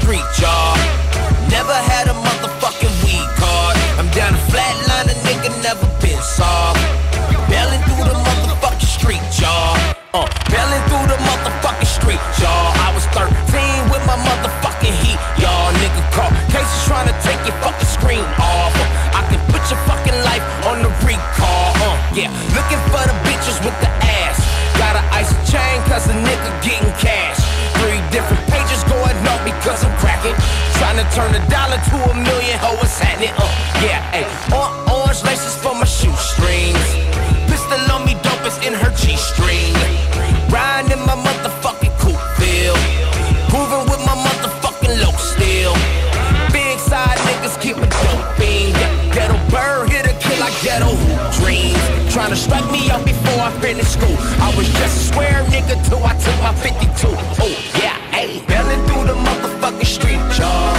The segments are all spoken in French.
street, y'all. Never had a motherfucking weed card. I'm down a flat line, a nigga never been soft. Bailing through the motherfucking street, y'all. Bailing through the motherfucking street, y'all. I was 13 with my motherfucking heat, y'all. Nigga caught cases trying to take your fucking screen off. I can put your fucking life on the recall, yeah. Looking for the bitches with the ass. Got an ice chain cause a nigga getting cash. 3 different pages going up because I'm cracking. Trying to turn $1 to $1 million, ho, what's happening? Yeah, ayy. Orange laces for my shoestrings. Pistol on me, dope is in her G-string. Riding in my motherfucking coupe bill. Moving with my motherfucking low steel. Big side niggas keep it doping. Ghetto bird, hit a kill like ghetto dreams. Trying to strike me out before I finish school. I was just a square nigga till I took my 52. Oh, yeah, ayy. Bailing through the motherfucking street, y'all.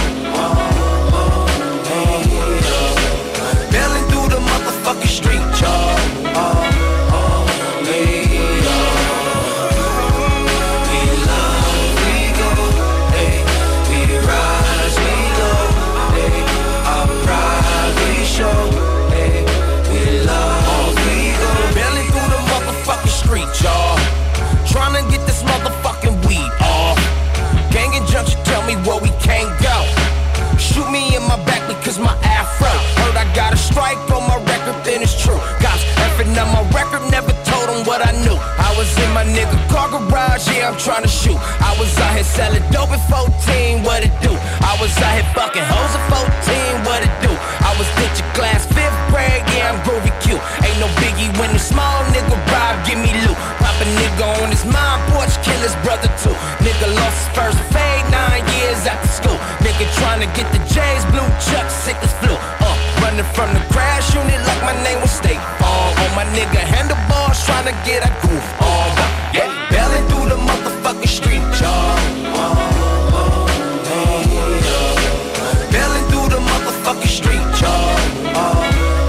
Bailing through the motherfucking street, y'all. Y'all, trying to get this motherfucking weed off. Gang and junction tell me where we can't go. Shoot me in my back because my afro. Heard I got a strike on my record, then it's true. Cops effing on my record, never told them what I knew. I was in my nigga car garage, yeah, I'm trying to shoot. I was out here selling dope at 14, what it do? I was out here fucking hoes at 14, what it do? I was picture class 5th grade, yeah, I'm groovy cute. Ain't no biggie when the small nigga rob, give me loot. Pop a nigga on his mom porch, kill his brother too. Nigga lost his first fade 9 years after school. Nigga trying to get the J's, blue chuck, sick as flu. Running from the crash unit like my name was State Farm. On my nigga handlebars, trying to get a goof on. Yeah, bailing through the motherfucking street, y'all. Bailing through the motherfucking street, y'all.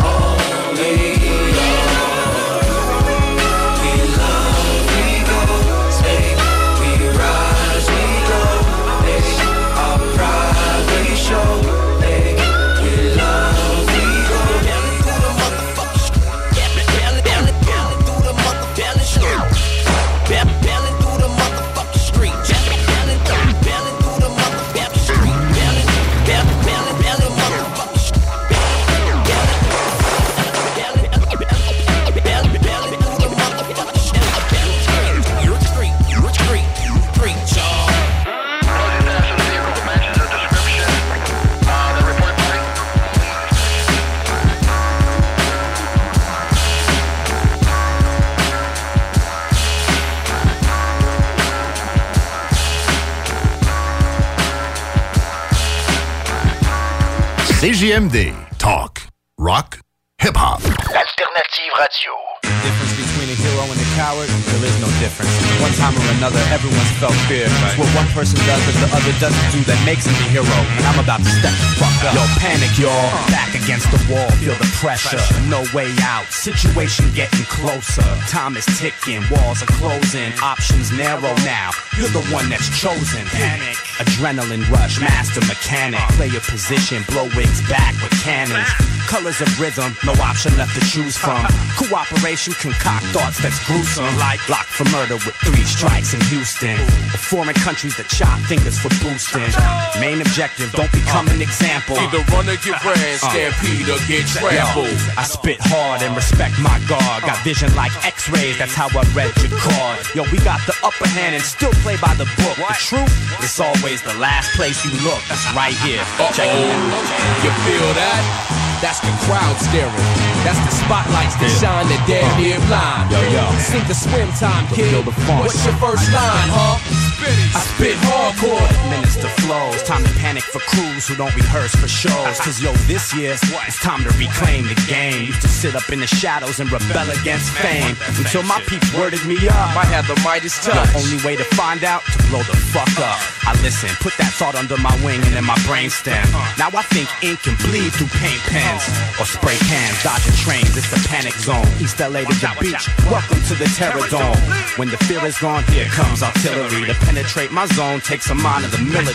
CJMD. Talk. Rock. Hip-hop. Alternative Radio. Difference between a hero and a coward, there is no difference. One time or another, everyone's felt fear. It's what one person does that the other doesn't do that makes him the hero. And I'm about to step the fuck up. Yo, panic, y'all. Back against the wall, feel the pressure. No way out, situation getting closer. Time is ticking, walls are closing. Options narrow now, you're the one that's chosen. Panic, adrenaline rush, master mechanic. Play your position, blow wigs back with cannons. Colors of rhythm, no option left to choose from. Cooperation, concoct thoughts that's gruesome. Like block for murder with 3 strikes in Houston. Or foreign countries that chop fingers for boosting. Main objective, don't become an example. Either run or get ran, stampede or get trampled. I spit hard and respect my guard. Got vision like x-rays, that's how I read your card. Yo, we got the upper hand and still play by the book. The truth, it's always the last place you look. That's right here. Check it out. You feel that? That's the crowd staring. That's the spotlights that shine the damn near blind. Yo. Sink the swim time, kid. Feel the funk. What's your first line, huh? I spit hardcore. Minister flows. Time to panic for crews who don't rehearse for shows. Cause yo, this year, it's time to reclaim the game. Used to sit up in the shadows and rebel against fame. Until my peeps worded me up. I had the Midas touch. The only way to find out, to blow the fuck up. I listen, put that thought under my wing and in my brainstem. Now I think ink can bleed through paint pens. Or spray cans, dodging trains, it's the panic zone. East LA to the beach, welcome to the Terror Dome. When the fear is gone, here comes artillery. To penetrate my zone, takes a mind of the military.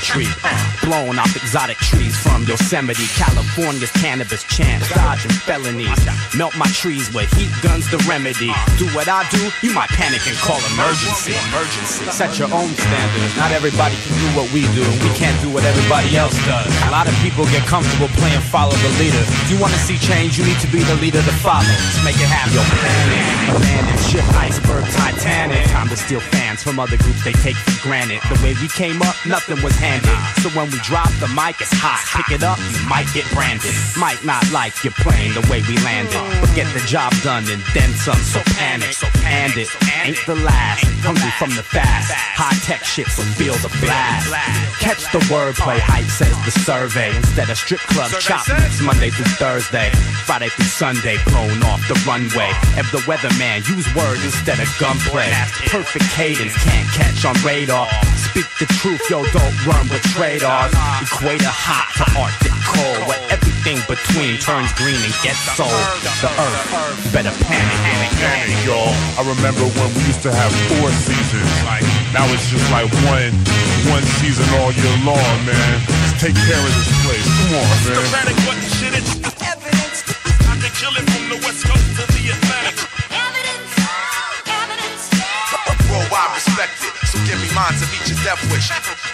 Blowing off exotic trees from Yosemite, California's cannabis champs, dodging felonies. Melt my trees with heat guns the remedy. Do what I do, you might panic and call emergency. Set your own standards. Not everybody can do what we do, and we can't do what everybody else does. A lot of people get comfortable playing follow the leader. If you want to see change, you need to be the leader to follow. Let's make it happen. Yo, planet, abandoned ship, iceberg, Titanic. Time to steal fans from other groups they take for granted. The way we came up, nothing was handed. So when we drop the mic, it's hot. Pick it up, you might get branded. Might not like your plane the way we landed, but get the job done and then some. So panic, and it ain't the last. Hungry from the fast, high tech shit, so feel the blast. Catch the wordplay, hype says the survey. Instead of strip club chop, Monday through Thursday, Friday through Sunday, blown off the runway. If the weatherman use word instead of gunplay, perfect cadence can't catch on radar. Speak the truth, yo, don't run with trade-offs. Equator hot to Arctic cold, where everything between turns green and gets sold. The earth better panic, y'all. I remember when we used to have 4 seasons. Now it's just like one season all year long, man. Let's take care of this place. Come on, man. Schematic, what the shit is? Evidence. I can kill it from the West Coast to the Atlantic. Evidence. Worldwide respected, so give me mine to meet your death wish.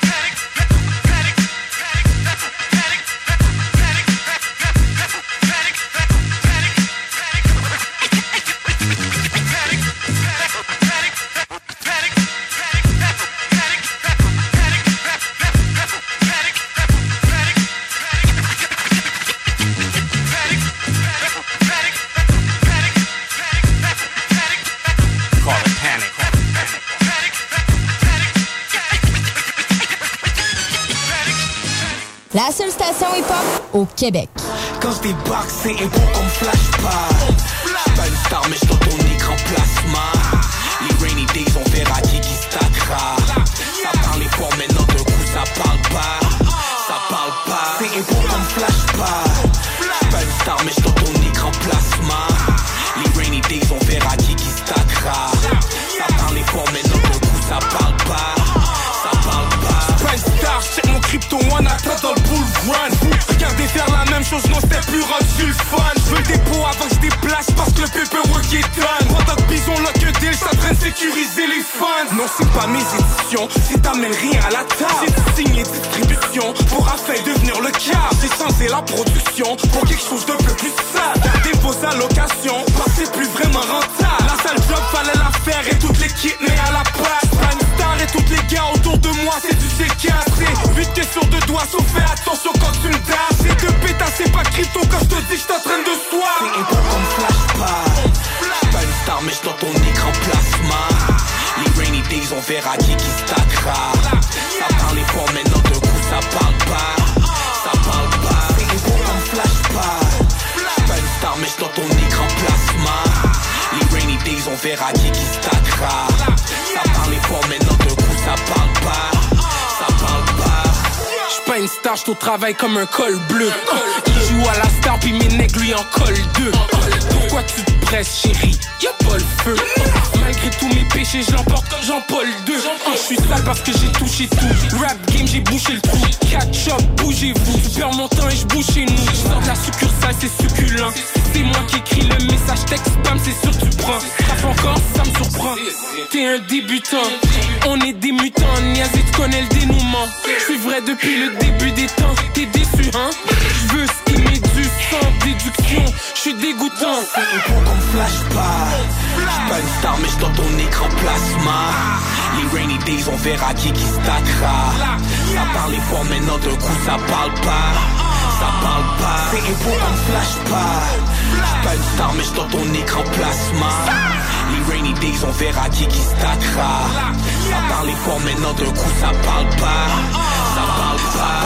La seule station hip-hop au Québec. Quand je débarque, c'est impôt comme flashback. Pas une star, mais j'suis dans ton écran plasma. Les rainy days, on verra qui stackera. Ça parle fort, maintenant d'un coup, ça parle pas. Ça parle pas. C'est impôt comme flashback. Pas une star, mais j'suis dans ton écran plasma. Les rainy days, on verra qui stackera. Ça parle fort, maintenant d'un coup, ça parle pas. Ça parle pas. Pas une star, j'check mon crypto one attends dans le bull run. Regardez faire la même chose, non c'était plus rendu le fun. J'veux le dépôt avant que j'déplace parce que le paperwork est done. Pendant que Bison lock a deal, j'suis en train de sécuriser les funds. Non c'est pas mes éditions, si t'amènes rien à la table. C'est signé distribution pour afin devenir le cap. J'ai changé la production pour quelque chose de peu plus sale. Gardez vos allocations, parce que c'est plus vraiment rentable. La sale job fallait la faire et toute l'équipe n'est à la place. Pas une star et tous les gars autour de moi c'est du CK. C'est 8 que sur 2 doigts, sauf fais attention quand tu me dasses. C'est de pétas, c'est pas crypto quand je te dis que j'suis en train de soir. C'est impôt comme flashback. Pas une star mais j'suis dans ton écran plasma. Les rainy days on verra qui stackera. Ça parle fort maintenant d'un coup ça parle pas. Ça parle pas. C'est impôt comme flashback. Pas une star mais j'suis dans ton écran plasma. Les rainy days on verra qui stackera. Ça parle fort maintenant d'un coup ça parle pas. Ça parle pas. J'suis pas une star, j'suis au travail comme un col bleu. Il joue à la star puis mes nègres lui en colle 2. Pourquoi tu te presses chérie, y'a pas le feu. Malgré tous mes péchés, je l'emporte comme Jean-Paul II. J'suis sale parce que j'ai touché tout. Rap game, j'ai bouché le trou. Catch up, bougez-vous. Tu perds mon temps et j'bouge chez nous. J'sors de la succursale, c'est succulent. C'est moi qui écris le message texte spam, c'est sûr tu prends. Frappe encore, ça me surprend. T'es un débutant, on est des mutants. Niazi, tu connais le dénouement. J'suis vrai depuis le début des temps. T'es déçu, hein? J'veux ce qui m'est dû sans déduction. J'suis dégoûtant. C'est impôt comme flashback. J'suis pas une star mais j'suis dans ton écran plasma. Les rainy days on verra qui stackera. Ça parle fort maintenant d'un coup ça parle pas. Ça parle pas. C'est impôt comme flashback. J'suis pas une star mais j'suis dans ton écran plasma. Les rainy days on verra qui stackera. Ça parle fort maintenant d'un coup ça parle pas. Ça parle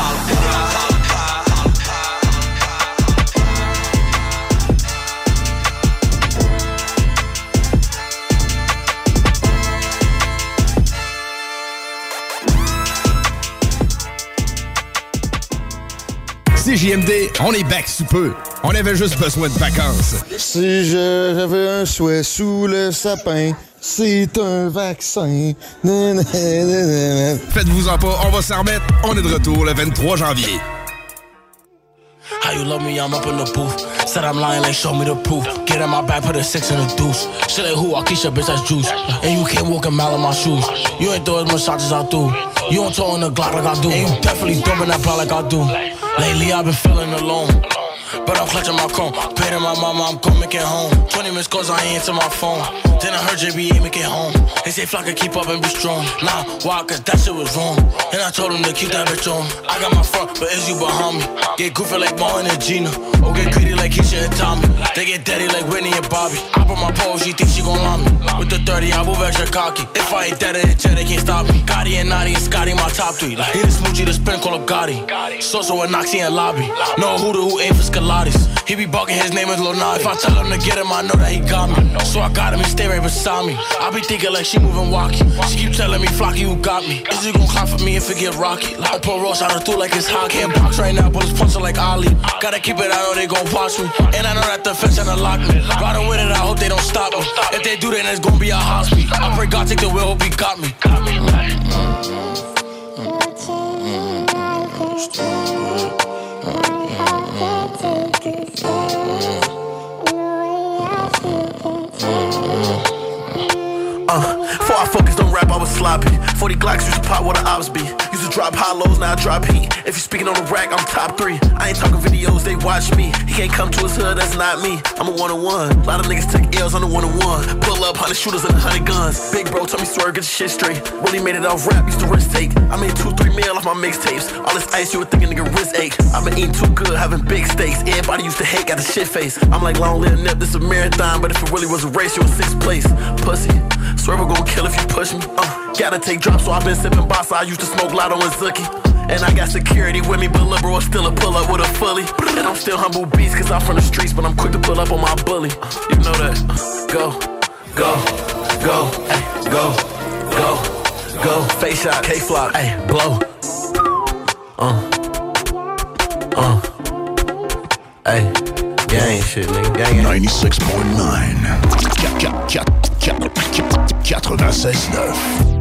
pas. CJMD, on est back sous peu. On avait juste besoin de vacances. Si j'avais un souhait sous le sapin, C'est un vaccin. Faites-vous-en pas, on va s'en remettre. On est de retour le 23 janvier. How you love me, I'm up in the booth. Said I'm lying, like show me the proof. Get in my back, put a 6 in the deuce. Shit like who? I keep your bitch, that's juice. And you can't walk a mile in my shoes. You ain't throw as much shots as I do. You don't throw in the Glock like I do. And you definitely dumping that block like I do. Lately I've been feeling alone, but I'm clutching my cone. Paid to my mama, I'm gon' make it home. 20 missed calls, I ain't answer my phone. Then I heard JB make it home. They say Flock can keep up and be strong. Nah, why? Cause that shit was wrong. And I told him to keep that bitch on. I got my front, but is you behind me? Get goofy like Martin and Gina. Or get greedy like Keisha and Tommy. They get daddy like Whitney and Bobby. I put my pose, she think she gon' lie me. With the 30, I move extra cocky. If I ain't dead in the jet, they can't stop me. Gotti and Naughty and Scotty, my top 3. Like, he the smoochie, the spin, call up Gotti. Soso and Noxie and Lobby. No who aim for Scalatis. He be bugging, his name is Lil Nas. If I tell him to get him, I know that he got me. So I got him, he stay right beside me. I be thinking like she moving walkie. She keep telling me, Flocky, you got me. Is you gon' clap for me if it get rocky? Like I pull Ross out of through like it's hot. Can't box right now, but it's punching like Ali. Gotta keep it out or they gon' watch me. And I know that the fence tryna lock me. Riding with it, I hope they don't stop me. If they do, then it's gon' be a hospital. I pray God take the wheel, hope he got me. Before I focused on rap, I was sloppy. 40 Glocks used to pop where the ops be. Used to drop hollows, now I drop heat. If you speaking on the rack, I'm top 3. I ain't talking videos, they watch me. He can't come to his hood, that's not me. I'm a one-on-one. A lot of niggas take L's on the one-on-one. Pull up, 100 shooters and 100 guns. Big bro told me swear, get your shit straight. Really made it off rap, used to risk take. I made 2-3 mil off my mixtapes. All this ice, you would think a nigga wrist ache. I've been eating too good, having big steaks. Everybody used to hate, got the shit face. I'm like long live Nip, this a marathon. But if it really was a race, you in 6th place. Pussy, swear we're gon' kill if you push me. Gotta take drops, so I've been sipping Bossa. I used to smoke Lotto and Zookie. And I got security with me, but lil' bro still a pull up with a fully. And I'm still humble beast, cause I'm from the streets, but I'm quick to pull up on my bully. You know that. Go, go, go, ay, go, go, go. Face shot, K-Flock, ay, blow. Ay, gang shit, nigga, gang. 96.9 96.9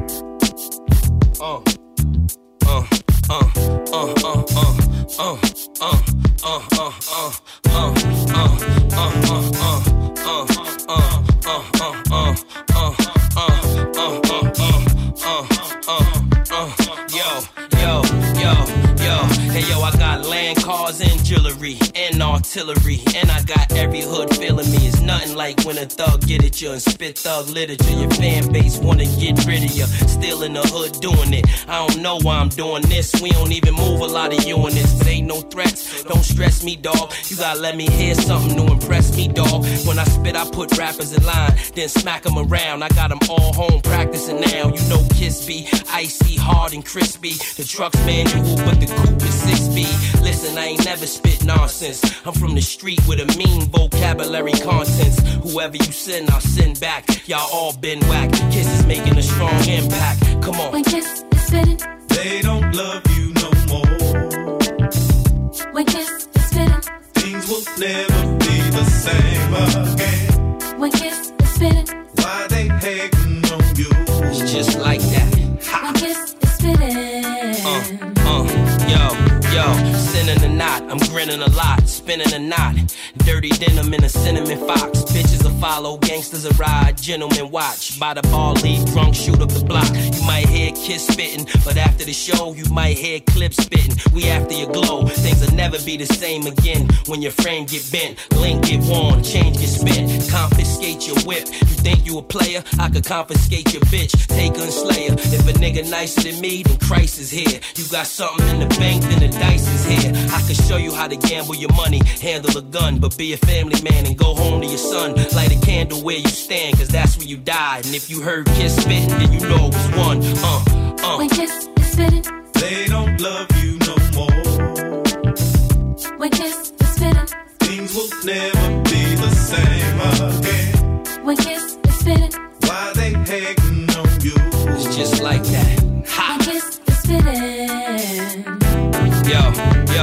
Hey yo, I got land cars and jewelry and artillery, and I got every hood feeling me. It's nothing like when a thug get at you and spit thug literature. Your fan base wanna get rid of you, still in the hood doing it. I don't know why I'm doing this. We don't even move a lot of units, but ain't no threats. Don't stress me, dawg. You gotta let me hear something to impress me, dawg. When I spit, I put rappers in line, then smack them around. I got them all home practicing now. You know Kiss be icy, hard and crispy. The truck's manual, but the coupe is 6B. Listen, I ain't never spit nonsense. I'm from the street with a mean vocabulary contents. Whoever you send, I'll send back. Y'all all been whack. Kiss is making a strong impact. Come on. When Kiss is spitting, they don't love you no more. When Kiss is spitting, things will never be the same again. When Kiss is spitting, why they hating on you? It's just like that. When Kiss is spitting. Yo, sinning a knot, I'm grinning a lot, spinning a knot. Dirty denim in a cinnamon fox. Bitches will follow, gangsters will ride, gentlemen watch. By the bar, leave drunk, shoot up the block. You might hear Kiss spitting, but after the show, you might hear Clips spitting. We after your glow, things will never be the same again. When your frame get bent, link get worn, change get spent. Confiscate your whip, you think you a player? I could confiscate your bitch, take her and slay her. If a nigga nicer than me, then Christ is here. You got something in the bank, then the dice is here. I can show you how to gamble your money, handle a gun, but be a family man and go home to your son. Light a candle where you stand, cause that's where you died. And if you heard Kiss spitting, then you know it was one. When Kiss is spitting, they don't love you no more. When Kiss is spitting, things will never be the same again. When Kiss is spitting, why they hating on you? It's just like that. When Kiss is spitting. Yo,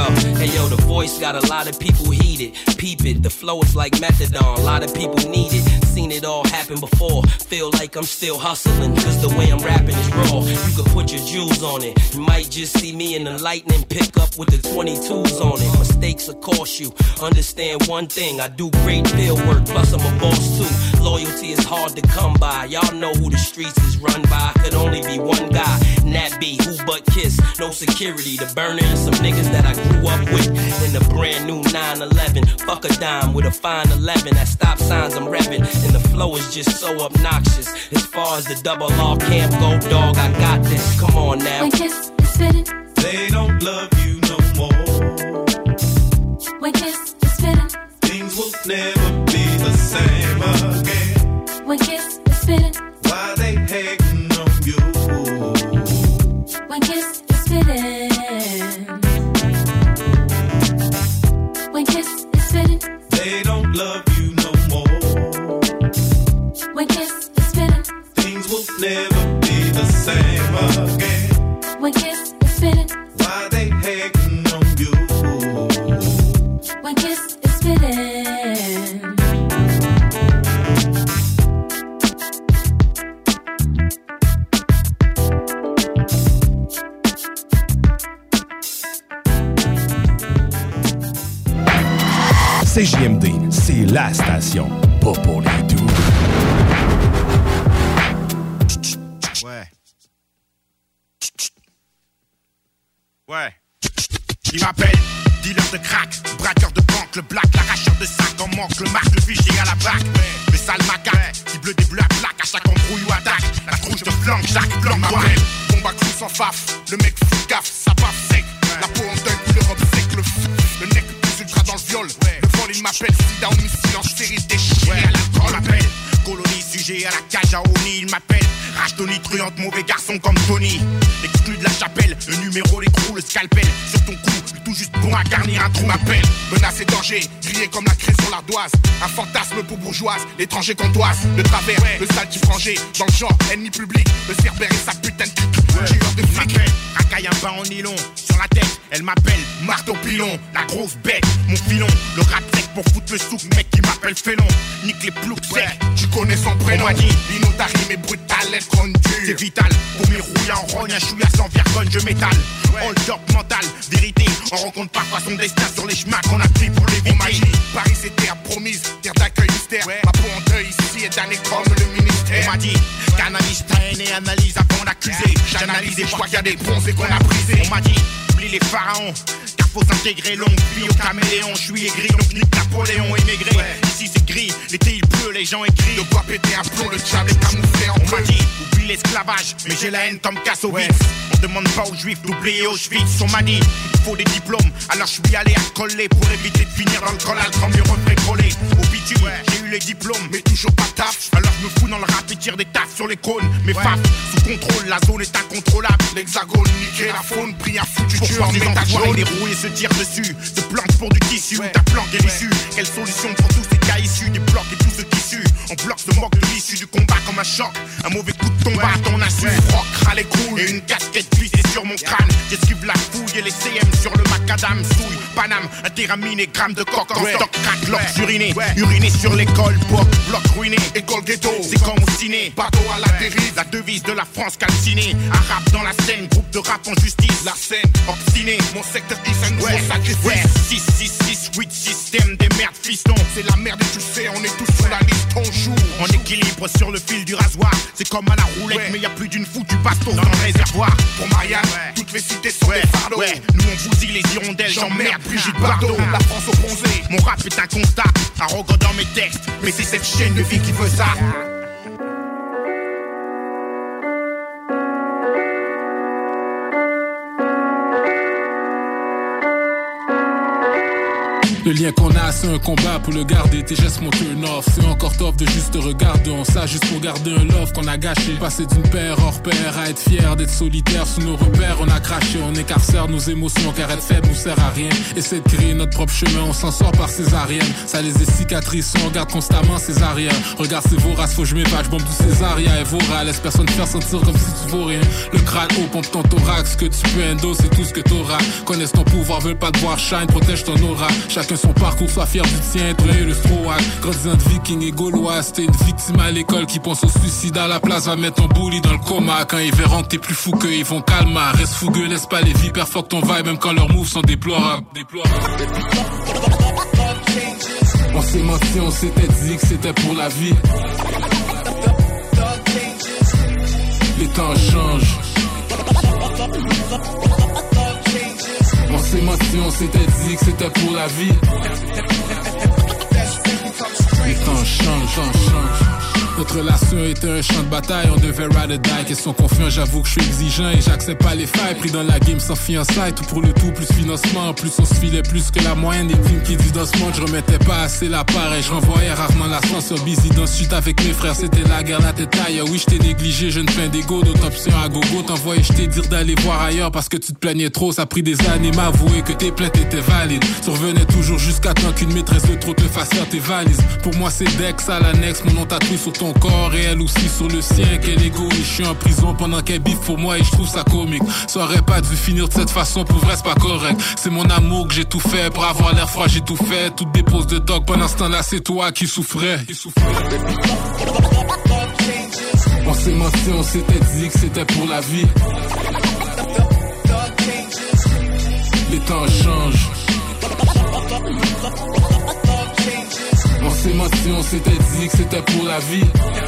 Hey yo, the voice got a lot of people heated. Peep it, the flow is like methadone. A lot of people need it. Seen it all happen before. Feel like I'm still hustling, cause the way I'm rapping is raw. You could put your jewels on it. You might just see me in the lightning pick up with the 22s on it. Mistakes will cost you. Understand one thing, I do great field work, plus I'm a boss too. Loyalty is hard to come by. Y'all know who the streets is run by. Could only be one guy, and that be who but Kiss. No security, the burner and some niggas that I grew up with. In the brand new 911, fuck a dime with a fine 11. At stop signs I'm revving, and the flow is just so obnoxious. As far as the double R camp go, dog, I got this. Come on now. When Kiss is spitting, they don't love you no more. When Kiss is spitting, things will never be the same again. When Kiss is spitting, why they hating on you? When Kiss is spitting, when Kiss is spitting, they don't love you no more. When Kiss is spitting, things will never be the same again. When Kiss is spitting, why they hating on you? When Kiss is spitting. CJMD, c'est la station, pas pour les doux. Ouais. Ouais. Il m'appelle dealer de crack, braqueur de banque, le black, l'arracheur de sac en manque, le marque, le fichier à la bac. Le sale macaque, qui bleu des bleus à plaque, à chaque embrouille ou attaque. La trouche de flanque, chaque flanque m'appelle. Bombe à clous sans faf, le mec fout gaffe, ça paf sec. La peau en deuil, puis l'Europe sec, le nec plus ultra dans le viol. Le vol il m'appelle, sida homicide en série déchirée à l'alcool m'appelle. Colonie sujet à la cage à Oni, il m'appelle. Rage Tony, truande, mauvais garçon comme Tony. Exclu de la chapelle, le numéro, l'écrou, le scalpel. Sur ton cou, le tout juste bon à garnir un trou m'appelle. Menace et danger, grillé comme la craie sur l'ardoise. Un fantasme pour bourgeoise, l'étranger contoise. Le travers, le sale qui frangé. Dans le genre, ennemi public, le cerbère et sa putain de tueur de flic. Racaille un pain en nylon, sur la tête, elle m'appelle marteau pilon. La grosse bête, mon filon. Le rap sec pour foutre le souk, mec qui m'appelle félon. Nique les ploucs secs, tu connais son prénom. On m'a dit, l'inotari mais brutal, être rendu. C'est vital, pour mes rouilles en rogne, un chouïa sans vergogne, je m'étale. Hold up mental, vérité, on rencontre parfois son destin sur les chemins qu'on a pris pour l'éviter. On m'a dit, Paris c'est terre promise, terre d'accueil mystère. Ma peau en deuil ici est damnée comme le ministère. On m'a dit, canalise ta haine et analyse avant d'accuser. J'analyse et je vois qu'il y a des bronzes et qu'on a brisé. On m'a dit, oublie les pharaons, car faut s'intégrer, longue vie au caméléon. Je suis aigri, donc nique Napoléon émigré. Ici c'est gris, l'été il pleut, les gens écrivent. De quoi péter un plomb, le diable est camouflé en bleu. On m'a dit, oublie l'esclavage, mais j'ai la haine comme Kassovitz. On demande pas aux juifs d'oublier Auschwitz. On m'a dit, il faut des diplômes, alors je suis allé à coller pour éviter de finir dans le collal comme le reflet collé. Au bitume, j'ai eu les diplômes, mais toujours pas taf. Alors je me fous dans le rap et tire des tafs sur les cônes. Mais faf, sous contrôle, la zone est incontrôlable. L'hexagone, niqué, la faune, pris un foutu dur. Pour former ta joie et des roues et se tire dessus. Se plante pour du tissu, ta planque est l'issue. Quelle solution pour tous ces cas issus des blocs et tout ce qui sue. On bloque se moque de l'issue du combat comme un choc. Un mauvais coup de tombe à ton insu. Froc, ras les couilles et une casquette glissée sur mon crâne. J'esquive la fouille et les CM sur le macadam. Souille, Paname, un téramine et grammes de coque en stock. Crack, lox, uriné, uriné sur l'école. Bloc ruiné, école ghetto. C'est comme au ciné, bateau à la dérive. La devise de la France calcinée. Arabe dans la scène, groupe de rap en justice. La scène, obstiné, mon secteur est un nouveau sacrifice. 6, 6, 6, 8, système des merdes fistons. C'est la merde et tu sais, on est tous sur la liste, on joue. On équilibre sur le fil du rasoir. C'est comme à la roulette, mais y a plus d'une foutue baston dans le réservoir. Pour Marianne, toutes les cités sont des fardeaux. Nous on bousille les hirondelles, j'emmerde Brigitte Bardot. La France au bronzé, mon rap est un constat. Arrogant dans mes textes, mais c'est cette chaîne de vie qui veut ça. Le lien qu'on a, c'est un combat pour le garder. Tes gestes mon turn off. C'est encore tough de juste te regarder. On ça juste pour garder un love qu'on a gâché. Passer d'une paire hors pair à être fier d'être solitaire sous nos repères. On a craché, on écarcère nos émotions car être faible nous sert à rien. Essaie de créer notre propre chemin, on s'en sort par césarienne. Ça les est cicatrices, on regarde constamment ses arrières. Regarde ces voraces, faut que je m'évade, j'bombe tous ces arrières et vora. Laisse personne te faire sentir comme si tu vaux rien. Le crâne haut, pompe ton thorax. Ce que tu peux endo, c'est tout ce que t'auras. Connaissent ton pouvoir, veulent pas te voir shine, protège ton aura. Chacun son parcours, sois fier du tien, toi et le strohac. Grandissant de viking et gaulois, t'es une victime à l'école qui pense au suicide à la place, va mettre ton bully dans le coma. Quand ils verront que t'es plus fou qu'eux, ils vont calmer. Reste fougueux, laisse pas les vipères fuck ton vibe, même quand leurs moves sont déplorables. On s'est menti, on s'était dit que c'était pour la vie. Les temps changent. On s'est menti, on s'était dit que c'était pour la vie. Les temps changent. Notre relation était un champ de bataille, on devait ride or die. Question confiant, j'avoue que je suis exigeant et j'accepte pas les failles. Pris dans la game sans fiançailles, tout pour le tout, plus financement. En plus on se filait plus que la moyenne des teams qui disent dans ce monde. Je remettais pas assez la part et je renvoyais rarement l'ascenseur busy dans ce suite avec mes frères. C'était la guerre, la tête ailleurs. Oui, je t'ai négligé, jeune fin d'égo, d'autres options à gogo. T'envoyais, je t'ai dire d'aller voir ailleurs parce que tu te plaignais trop. Ça a pris des années m'avouer que tes plaintes étaient valides. Tu revenais toujours jusqu'à temps qu'une maîtresse de trop te fasse faire tes valises. Pour moi c'est Dex à l'annexe, mon nom tatoué sur ton corps et elle aussi sur le sien. Quel égoïste, je suis en prison pendant qu'elle biffe pour moi et je trouve ça comique. Ça aurait pas dû finir de cette façon, pour vrai c'est pas correct. C'est mon amour que j'ai tout fait, pour avoir l'air froid j'ai tout fait. Toutes des poses de dog, pendant ce temps-là c'est toi qui souffrais. On s'est menti, on s'était dit que c'était pour la vie. Les temps changent. On s'est menti, on s'était dit que c'était pour la vie.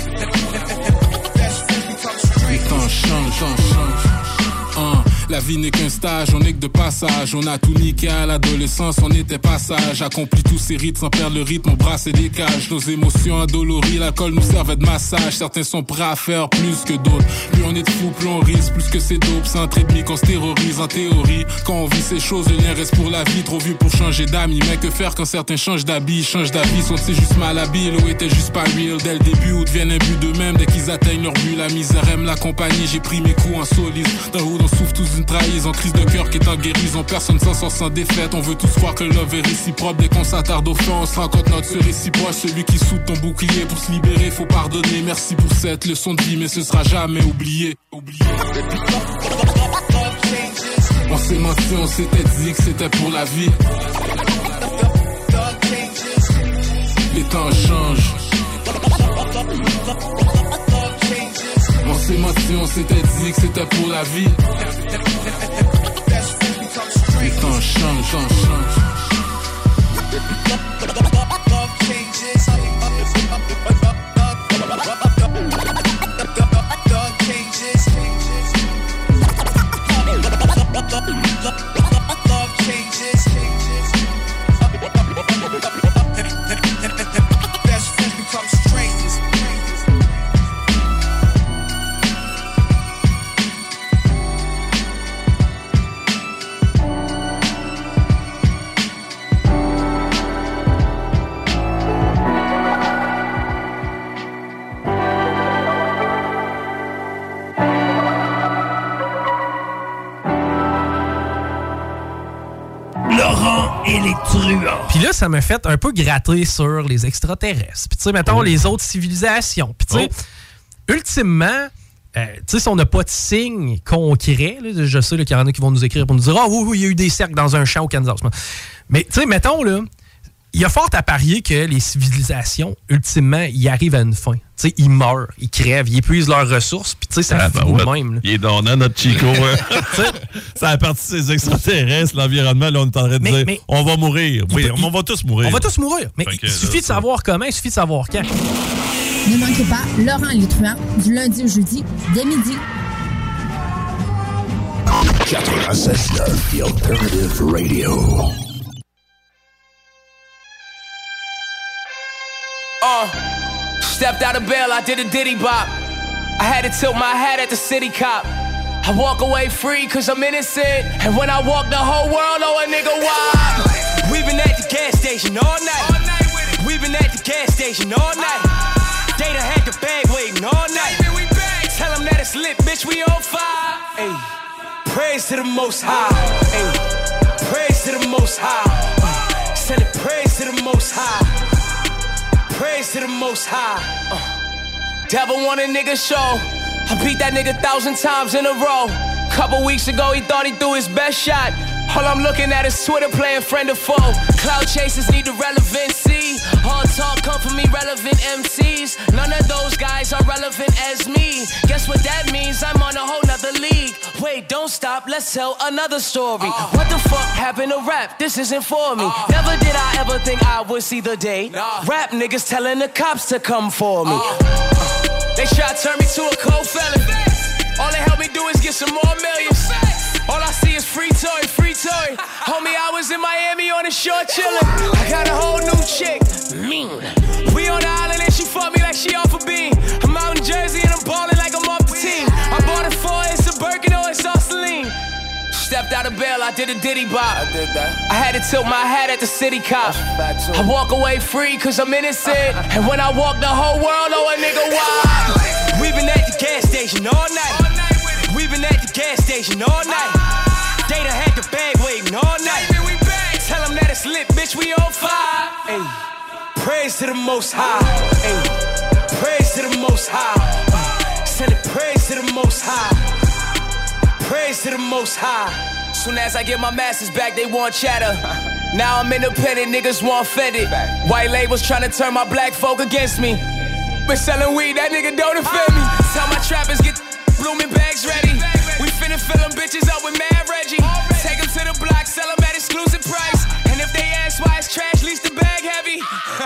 Les temps changent. La vie n'est qu'un stage, on n'est que de passage. On a tout niqué à l'adolescence, on était pas sage. Accompli tous ces rites sans perdre le rythme, on brassait des cages. Nos émotions endolories, l'alcool nous servait de massage. Certains sont prêts à faire plus que d'autres. Plus on est de fous, plus on risque, plus que c'est dope. C'est entre ennemis qu'on se terrorise en théorie. Quand on vit ces choses, le lien reste pour la vie. Trop vieux pour changer d'amis, mais que faire quand certains changent d'habit? Changent d'avis, sont-ils juste mal habiles ou étaient juste pas real dès le début, ou deviennent un but d'eux-mêmes dès qu'ils atteignent leur but? La misère aime la compagnie, j'ai pris mes coups en solide. Dans le haut, on souffre tous une trahison, crise de cœur qui est en guérison. Personne s'en sort sans défaite. On veut tous croire que le love est réciproque. Dès qu'on s'attarde au fond, on se rend compte notre se réciproque. Celui qui soude ton bouclier pour se libérer, faut pardonner. Merci pour cette leçon de vie, mais ce sera jamais oublié. On s'est menti, on s'était dit que c'était pour la vie. Les temps changent. On s'est menti, on s'était dit que c'était pour la vie. Les temps changent. Puis là, ça m'a fait un peu gratter sur les extraterrestres. Puis tu sais, mettons, les autres civilisations. Puis tu sais, ultimement, tu sais, si on n'a pas de signe concret, là, je sais qu'il y en a qui vont nous écrire pour nous dire « Ah oui, il y a eu des cercles dans un champ au Kansas. » Mais tu sais, mettons, là, il y a fort à parier que les civilisations, ultimement, ils arrivent à une fin. Tu sais, ils meurent, ils crèvent, ils épuisent leurs ressources, puis tu sais, ça finit de même. Là. Il est donnant, notre Chico. Ça a parti de ces extraterrestres, l'environnement, là, on est en train de dire on va mourir. Oui, on va tous mourir. On va tous mourir, mais il suffit de savoir comment, il suffit de savoir quand. Ne manquez pas Laurent les Truands, du lundi au jeudi, dès midi. 96.9, The Alternative Radio. Stepped out of bail, I did a diddy bop. I had to tilt my hat at the city cop. I walk away free cause I'm innocent. And when I walk the whole world, oh a nigga why? We been at the gas station. station all night. Data had the bag waiting all night. Tell them that it's lit, bitch, we on fire. Ay. Praise to the Most High. Ay. Praise to the Most High. Send it praise to the Most High. Praise to the Most High. Devil want a nigga show. I beat that nigga 1,000 times in a row. Couple weeks ago, he thought he threw his best shot. All I'm looking at is Twitter playing friend or foe. Cloud chasers need the relevancy. All talk come from irrelevant MCs. None of those guys are relevant as me. Guess what that means? I'm on a whole nother league. Wait, don't stop, let's tell another story. What the fuck happened to rap? This isn't for me. Never did I ever think I would see the day. Rap niggas telling the cops to come for me. They try to turn me to a cold felon. All they help me do is get some more millions. All I see is free toy, free toy. Homie, I was in Miami on the shore chillin'. I got a whole new chick, mean. We on the island and she fuck me like she off a beam. I'm out in Jersey and I'm ballin' like I'm off the team. I bought it for it's a Birkin or it's all Celine. Stepped out of bail, I did a Diddy bop. I did that. I had to tilt my hat at the city cop. I walk away free cause I'm innocent. And when I walk the whole world, oh a nigga wild. We been at the gas station all night. We been at the gas station all night. Data had the bag waiting all night. Tell them that it's lit, bitch, we on fire. Ay. Praise to the Most High. Ay. Praise to the Most High. Send it praise to the Most High. Praise to the Most High. Soon as I get my masters back, they want chatter. Now I'm independent, niggas want fended. White labels trying to turn my black folk against me. Been selling weed, that nigga don't offend me. Tell my trappers get blooming bags ready. We finna fill them bitches up with Mad Reggie. Take them to the block, sell them at exclusive price. And if they ask why it's trash, least the bag heavy.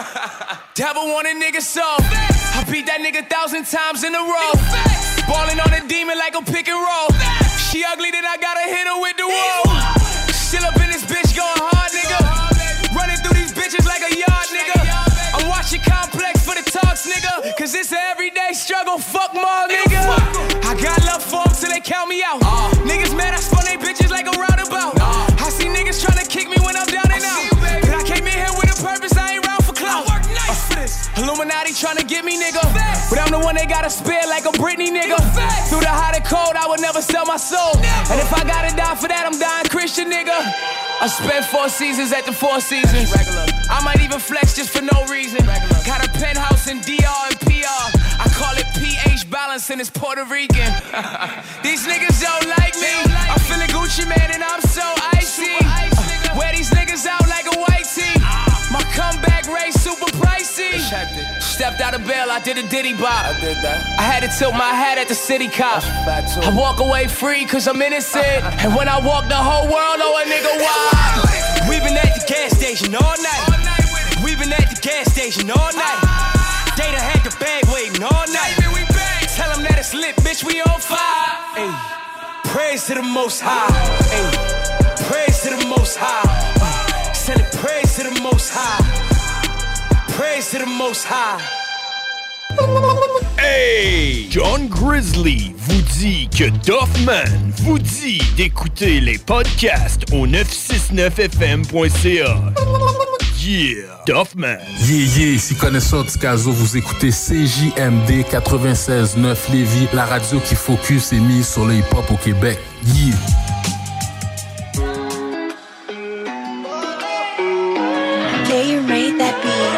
Devil want a nigga soul. I beat that nigga 1,000 times in a row. Ballin' on a demon like a pick and roll. She ugly, then I gotta hit her with the wall. Still up in this bitch going hard, nigga. Running through these bitches like a yard, nigga. I'm watching Complex for the talks, nigga. Cause it's an everyday struggle, fuck more, nigga. I got love for them till they count me out. Niggas mad, I spun they bitches like a roundabout. I see niggas tryna kick me when I'm down and out. But I came in here with a purpose, I ain't round for clout. Illuminati tryna get me, nigga. But I'm the one they gotta spare like a Britney, nigga. Through the hot and cold, I would never sell my soul. And if I gotta die for that, I'm dying Christian, nigga. I spent 4 seasons at the Four Seasons. I might even flex just for no reason. Got a penthouse in DR and PR. I call it pH balance and it's Puerto Rican. These niggas don't like me. I'm feeling Gucci, man, and I'm so icy. Wear these niggas out like a white tee. My comeback rate super pricey. Stepped out of bail, I did a Diddy bop. I did that. I had to tilt my hat at the city cop. I walk away free cause I'm innocent. And when I walk the whole world, oh a nigga wild. We been at the gas station all night. We been at the gas station all night. Data had the bag waiting all night. Tell them that it's lit, bitch, we on fire. Ay. Praise to the Most High. Ay. Praise to the Most High. Send it praise to the Most High. Praise to the Most High. Hey! John Grizzly vous dit que Duffman vous dit d'écouter les podcasts au 969fm.ca. Yeah! Duffman! Yeah, ici Connaisseur Ticazo, vous écoutez CJMD 96.9 Lévis, la radio qui focus et mise sur le hip-hop au Québec. Yeah! They made that beat.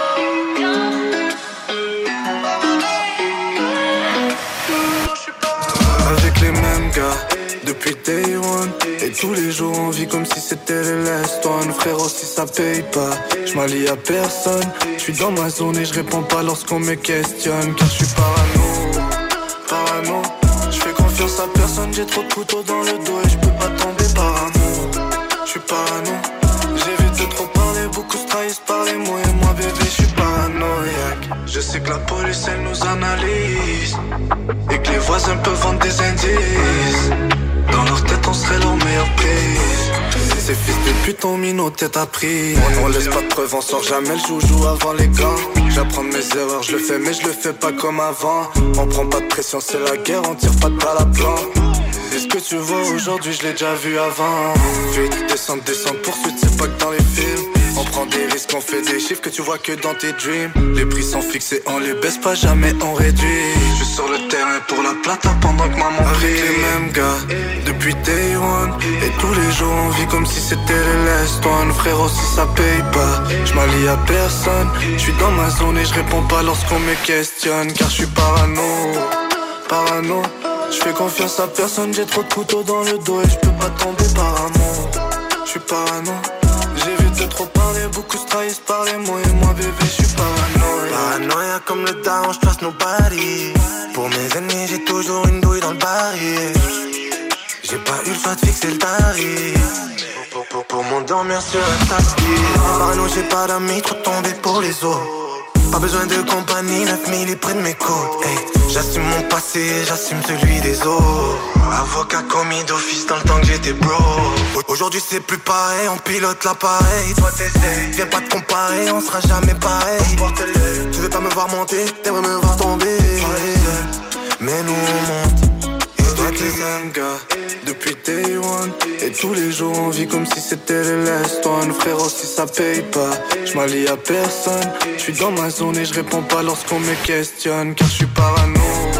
Avec les mêmes gars, depuis day one. Et tous les jours on vit comme si c'était les last one. Frérot, si ça paye pas, j'm'allie à personne. J'suis dans ma zone et j'réponds pas lorsqu'on me questionne. Car j'suis parano. J'fais confiance à personne, j'ai trop de couteaux dans le dos. Et j'peux pas tomber par amour. J'suis parano. J'évite de trop parler, beaucoup se trahissent par les mots. Et moi bébé, j'suis paranoïaque. Je sais que la police elle nous analyse. Et que les voisins peuvent vendre des indices. Dans leur tête on serait leur meilleur prise. Ces fils de pute ont mis nos têtes à prix. On laisse pas de preuves, on sort jamais le joujou avant les gants. J'apprends mes erreurs, je le fais mais je le fais pas comme avant. On prend pas de pression, c'est la guerre, on tire pas de balle à blanc. Et ce que tu vois aujourd'hui, je l'ai déjà vu avant. Vite, descente, poursuite, c'est pas que dans les films. On prend prend des risques, on fait des chiffres que tu vois que dans tes dreams. Les prix sont fixés, on les baisse pas, jamais on réduit. Je suis sur le terrain pour la plata pendant que maman prie. Avec les mêmes gars, depuis day one. Et tous les jours on vit comme si c'était les last one. Frérot, si ça paye pas, je m'allie à personne. Je suis dans ma zone et je réponds pas lorsqu'on me questionne. Car je suis parano. Je fais confiance à personne, j'ai trop de couteaux dans le dos et je peux pas tomber par amour. Je suis parano. J'ai vu de trop parler, beaucoup se trahissent par les mots et moi bébé je suis paranoïa. Paranoïa comme le down, je place nos paris. Pour mes ennemis j'ai toujours une douille dans le baril. J'ai pas eu le choix de fixer le tarif. Pour m'endormir sur un tapis. Parano j'ai pas d'amis, trop tombé pour les autres. Pas besoin de compagnie, 9000 est près de mes côtes. Hey, j'assume mon passé, j'assume celui des autres. Avocat commis d'office dans le temps que j'étais bro. Aujourd'hui c'est plus pareil, on pilote l'appareil. Toi t'essayes, viens pas te comparer, on sera jamais pareil. Tu veux pas me voir monter, t'aimerais me voir tomber. Mais nous on monte, et toi t'es un gars. Depuis day one, et tous les jours on vit comme si c'était les last one. Frérot, si ça paye pas, je m'allie à personne. Je suis dans ma zone et je réponds pas lorsqu'on me questionne. Car je suis parano.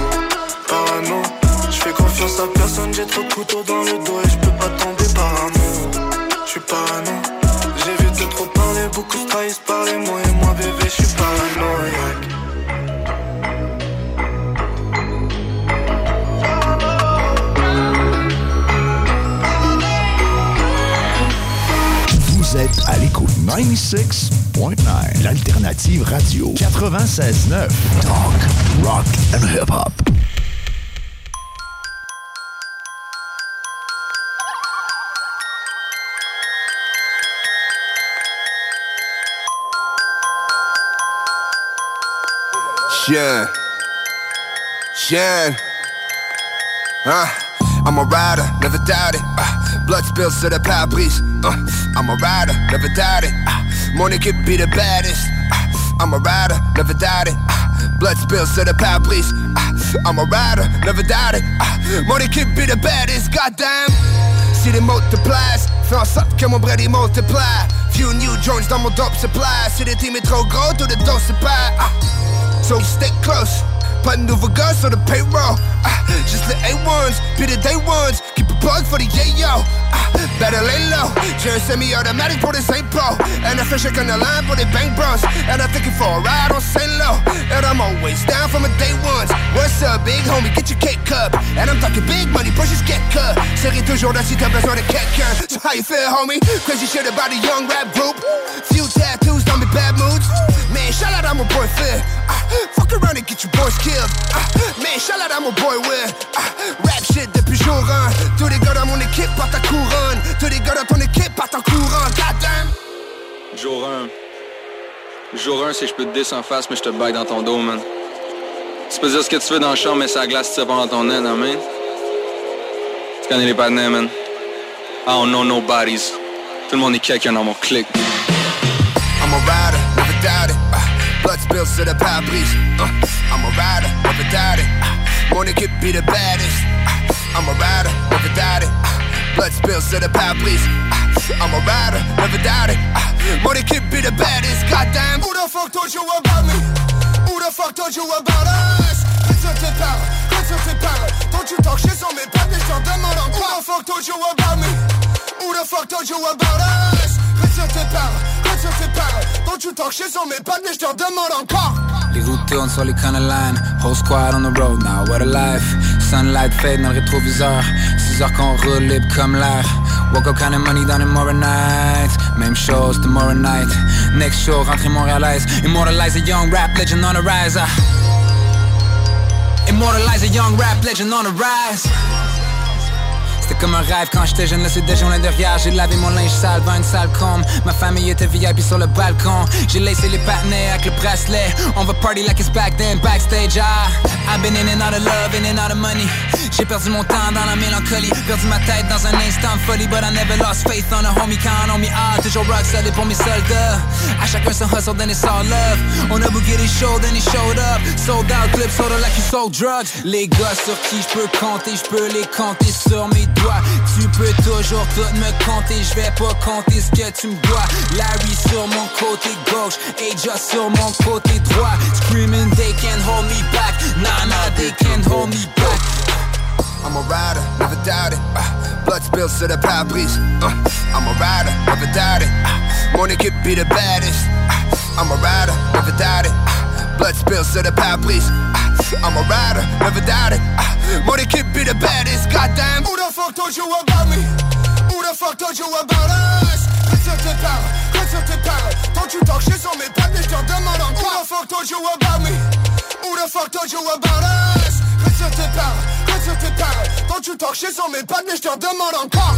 Je fais confiance à personne, j'ai trop de couteaux dans le dos et je peux pas tomber par amour. Je suis parano. J'ai vu de trop parler, beaucoup se trahissent par les mots et moi bébé je suis paranoïaque. Vous êtes à l'écoute 96.9, l'alternative radio 96.9, talk, rock and hip-hop. Shine, I'm a rider, never doubt it. Blood spills to the pare-brise. I'm a rider, never doubt it. Money could be the baddest. I'm a rider, never doubt it. Blood spills to the pare-brise. I'm a rider, never doubt it. Money could be the baddest, goddamn. Si les multiplies, fais en sorte que mon bread il multiplie. Few new joints dans mon dope supply. Si le team est trop gros, tout le dos se perd. So stay close. Pas de nouveau gars sur le payroll. Just the A1s, be the day ones. Keep a plug for the yayo. Better lay low. J'ai un semi-automatic pour les Saint-Paul. And I fish on the line for the bank bros. And I take it for a ride on St. Lo. And I'm always down from the day ones. What's up, big homie? Get your cake cup. And I'm talking big money, pushes get cut. Serai toujours là si t'as besoin de quelqu'un. So how you feel, homie? Crazy shit about a young rap group. Few tattoos, don't be bad moods. Man, shout out, I'm a boy Phil. Fuck around and get your boys killed. Man, shout out, I'm a boy Will. Rap shit depuis jour 1. Tous les gars dans mon équipe partent en couronne. Tous les gars dans ton équipe partent en courant. Goddamn. Jour 1, c'est que je peux te dire en face, mais je te baille dans ton dos, man. Tu peux dire ce que tu veux dans le champ, mais c'est la glace qui se prend dans ton nez, hein, man. Tu connais les partenaires, man. I don't know nobodies. Tout le monde est quelqu'un dans mon clique. I'm a rider, never doubt it. Blood spills to the pare-brise. I'm a rider, never doubt it. Money could be the baddest. I'm a rider, never doubt it. Blood spills to the pare-brise. I'm a rider, never doubt it. Money could be the baddest. Goddamn. Who the fuck told you about me? Who the fuck told you about us? Reste sur tes paroles. Don't you talk shit sur mes pattes, je t'en demande encore. Who the fuck told you about me? Who the fuck told you about us? Reste sur tes paroles. Don't you talk shit sur mes pattes, mais je t'en demande encore. Les routes tournent sur les corner line. Whole squad on the road now, what a life. Sunlight fade dans le rétroviseur. 6 heures qu'on roule libre comme l'air. Woke up kind of money down in tomorrow night. Même chose tomorrow night. Next show, rentrée montréalaise. Immortalize a young rap legend on the rise. Immortalize a young rap legend on the rise. C'était comme un rêve quand j'étais jeune, là c'est déjà loin derrière. J'ai lavé mon linge sale dans une salle combe. Ma famille était VIP sur le balcon. J'ai laissé les partenaires avec le bracelet. On va party like it's back then, backstage. I've been in and out of love, in and out of money. J'ai perdu mon temps dans la mélancolie. Perdu ma tête dans un instant de folie. But I never lost faith on a homie count on me. Toujours rock solid pour mes soldats. À chacun son hustle, then it's all love. On a booké des shows, then he showed up. Sold out, clip, sold out like you sold drugs. Les gars sur qui j'peux compter, j'peux les compter sur mes dois. Tu peux toujours tout me compter, je vais pas compter ce que tu me dois. Larry sur mon côté gauche, Aja sur mon côté droit. Screaming they can't hold me back, nah they can't hold me back. I'm a rider, never doubt it. Blood spills to the pare-brise. I'm a rider, never doubt it. Money could be the baddest. I'm a rider, never doubt it. Blood spills to the pare-brise. I'm a rider, never doubt it. Money could be the baddest. Goddamn, who the fuck told you about me? Who the fuck told you about us? Reste tes paroles. Don't you talk shit sur mes pattes, mais je te demande encore. Who the fuck told you about me? Who the fuck told you about us? Reste tes paroles. Don't you talk shit sur mes pattes, mais je te demande encore.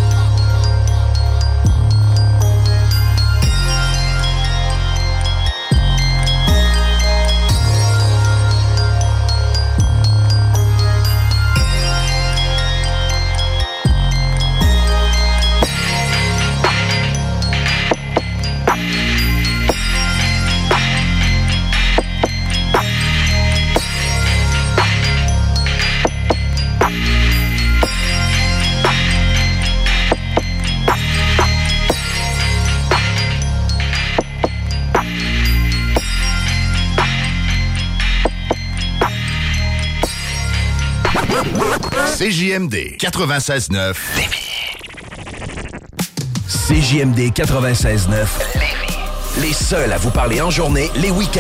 CJMD 96.9 CJMD 96.9 les seuls à vous parler en journée, les week-ends.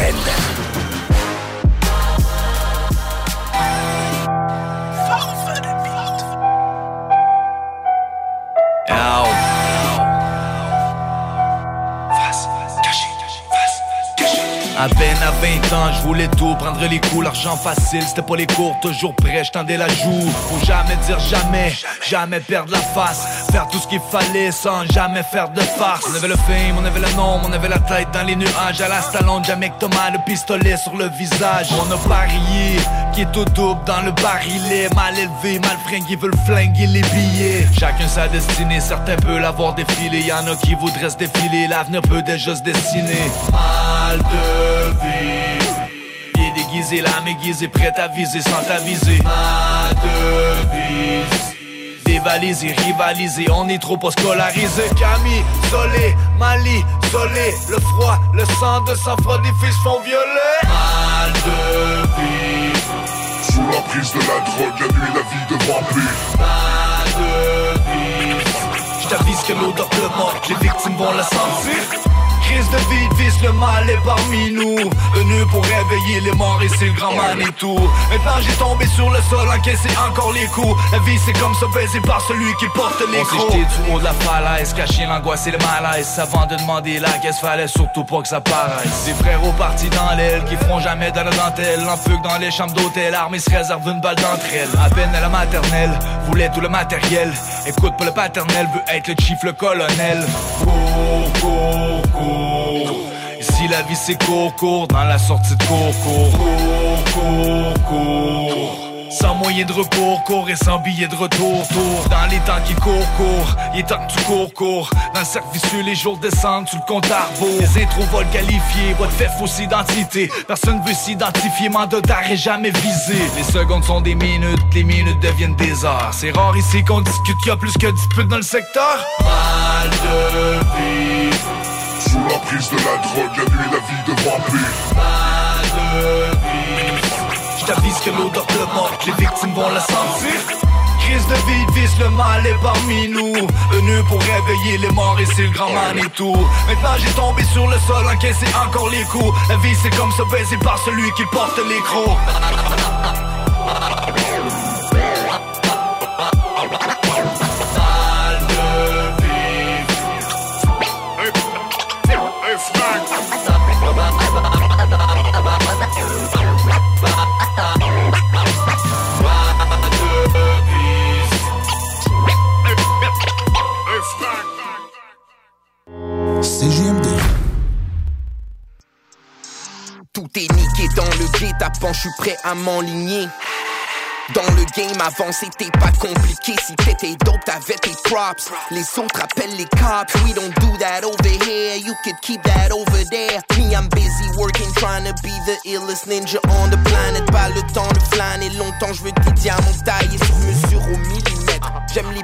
À peine à 20 ans, je voulais tout, prendre les coups, l'argent facile, c'était pas les cours, toujours prêt, je tendais la joue. Faut jamais dire jamais, jamais perdre la face, faire tout ce qu'il fallait sans jamais faire de farce. On avait le fame, on avait le nom, on avait la tête dans les nuages, à la Stallone, jamais que Thomas, le pistolet sur le visage. On a parié, qui est tout double dans le barillet, mal élevé, mal fringué, veulent flinguer les billets. Chacun sa destinée, certains peuvent l'avoir défilé, y'en a qui voudraient se défiler, l'avenir peut déjà se dessiner. Mal de vivre, pied déguisé, l'âme aiguisée, prête à viser sans t'aviser. Ma devise, dévalisé, rivalisé, on est trop pas scolarisé. Camille, Solé, Mali, Solé, le froid, le sang de sang-froid, des filles se font violer. Mal de vivre, sous l'emprise de la drogue, la nuit, la vie de vampire. Ma devise, j't'avise que l'odeur de mort, les victimes vont la sentir. Crise de vide, vise le mal est parmi nous. Venu pour réveiller les morts et c'est le grand Manitou. Maintenant j'ai tombé sur le sol, encaissé encore les coups. La vie c'est comme se baiser par celui qui porte les crocs. On s'est jeté du haut de la falaise, caché l'angoisse et le malaise. Avant de demander la caisse, fallait surtout pas que ça paraisse. Des frérots partis dans l'aile, qui feront jamais dans la dentelle. En fugue dans les chambres d'hôtel, armée se réserve une balle d'entre elles. À peine à la maternelle, voulait tout le matériel. Écoute pas le paternel, veut être le chief, le colonel. Ici la vie c'est court, dans la sortie de cours. Sans moyen de recours, court et sans billet de retour. Dans les temps qui courent, il est temps que tu cours. Dans le cercle vicieux, les jours descendent sur le compte à rebours. Les intros volent qualifiés, votre fait fausse identité. Personne veut s'identifier, mandat d'arrêt jamais visé. Les secondes sont des minutes, les minutes deviennent des heures. C'est rare ici qu'on discute qu'il y a plus que 10 putes dans le secteur. Mal de vivre, sous l'emprise de la drogue, la nuit, la vie de vampire. Mal de vivre, j't'avise que l'odeur de mort, les victimes vont la sentir. Crise de vide, vise le mal est parmi nous. Venu pour réveiller les morts et c'est le grand Manitou. Maintenant j'ai tombé sur le sol, encaissé encore les coups. La vie c'est comme se baiser par celui qui porte les crocs. CJMD. Tout est niqué dans le guet-apens, je suis prêt à m'enligner. Dans le game avant c'était pas compliqué. Si t'étais dope t'avais tes props. Les autres appellent les cops. We don't do that over here, you could keep that over there. Me I'm busy working trying to be the illest ninja on the planet. Pas le temps de flâner longtemps, je veux des diamants taillés sur mesure au millimètre. J'aime les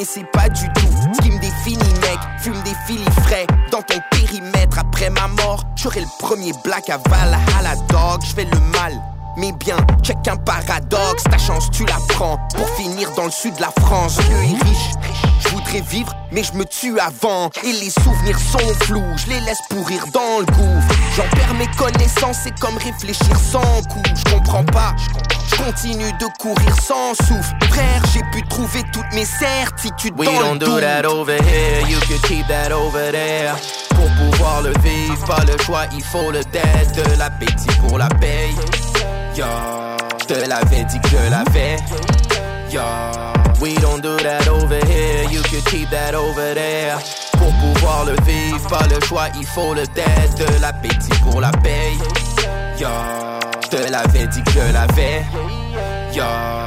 mais c'est pas du tout ce qui me définit, mec. Fume des filis frais dans ton périmètre. Après ma mort, j'aurai le premier black à Valhalla Dog. J'fais le mal, mais bien, check un paradoxe. Ta chance tu la prends pour finir dans le sud de la France. Dieu est riche, je voudrais vivre, mais je me tue avant. Et les souvenirs sont flous, je les laisse pourrir dans le gouffre. J'en perds mes connaissances, c'est comme réfléchir sans coup. Je comprends pas, je continue de courir sans souffle. Frère, j'ai pu trouver toutes mes certitudes dans le doute. We don't do that over here, you could keep that over there. Pour pouvoir le vivre, pas le choix, il faut le dead. De l'appétit pour la paye. Yo, je te l'avais dit que je l'avais. Yo, we don't do that over here, you could keep that over there. Pour pouvoir le vivre, pas le choix, il faut le dead. De l'appétit pour la paye. Yo, je te l'avais dit que je l'avais. Yo.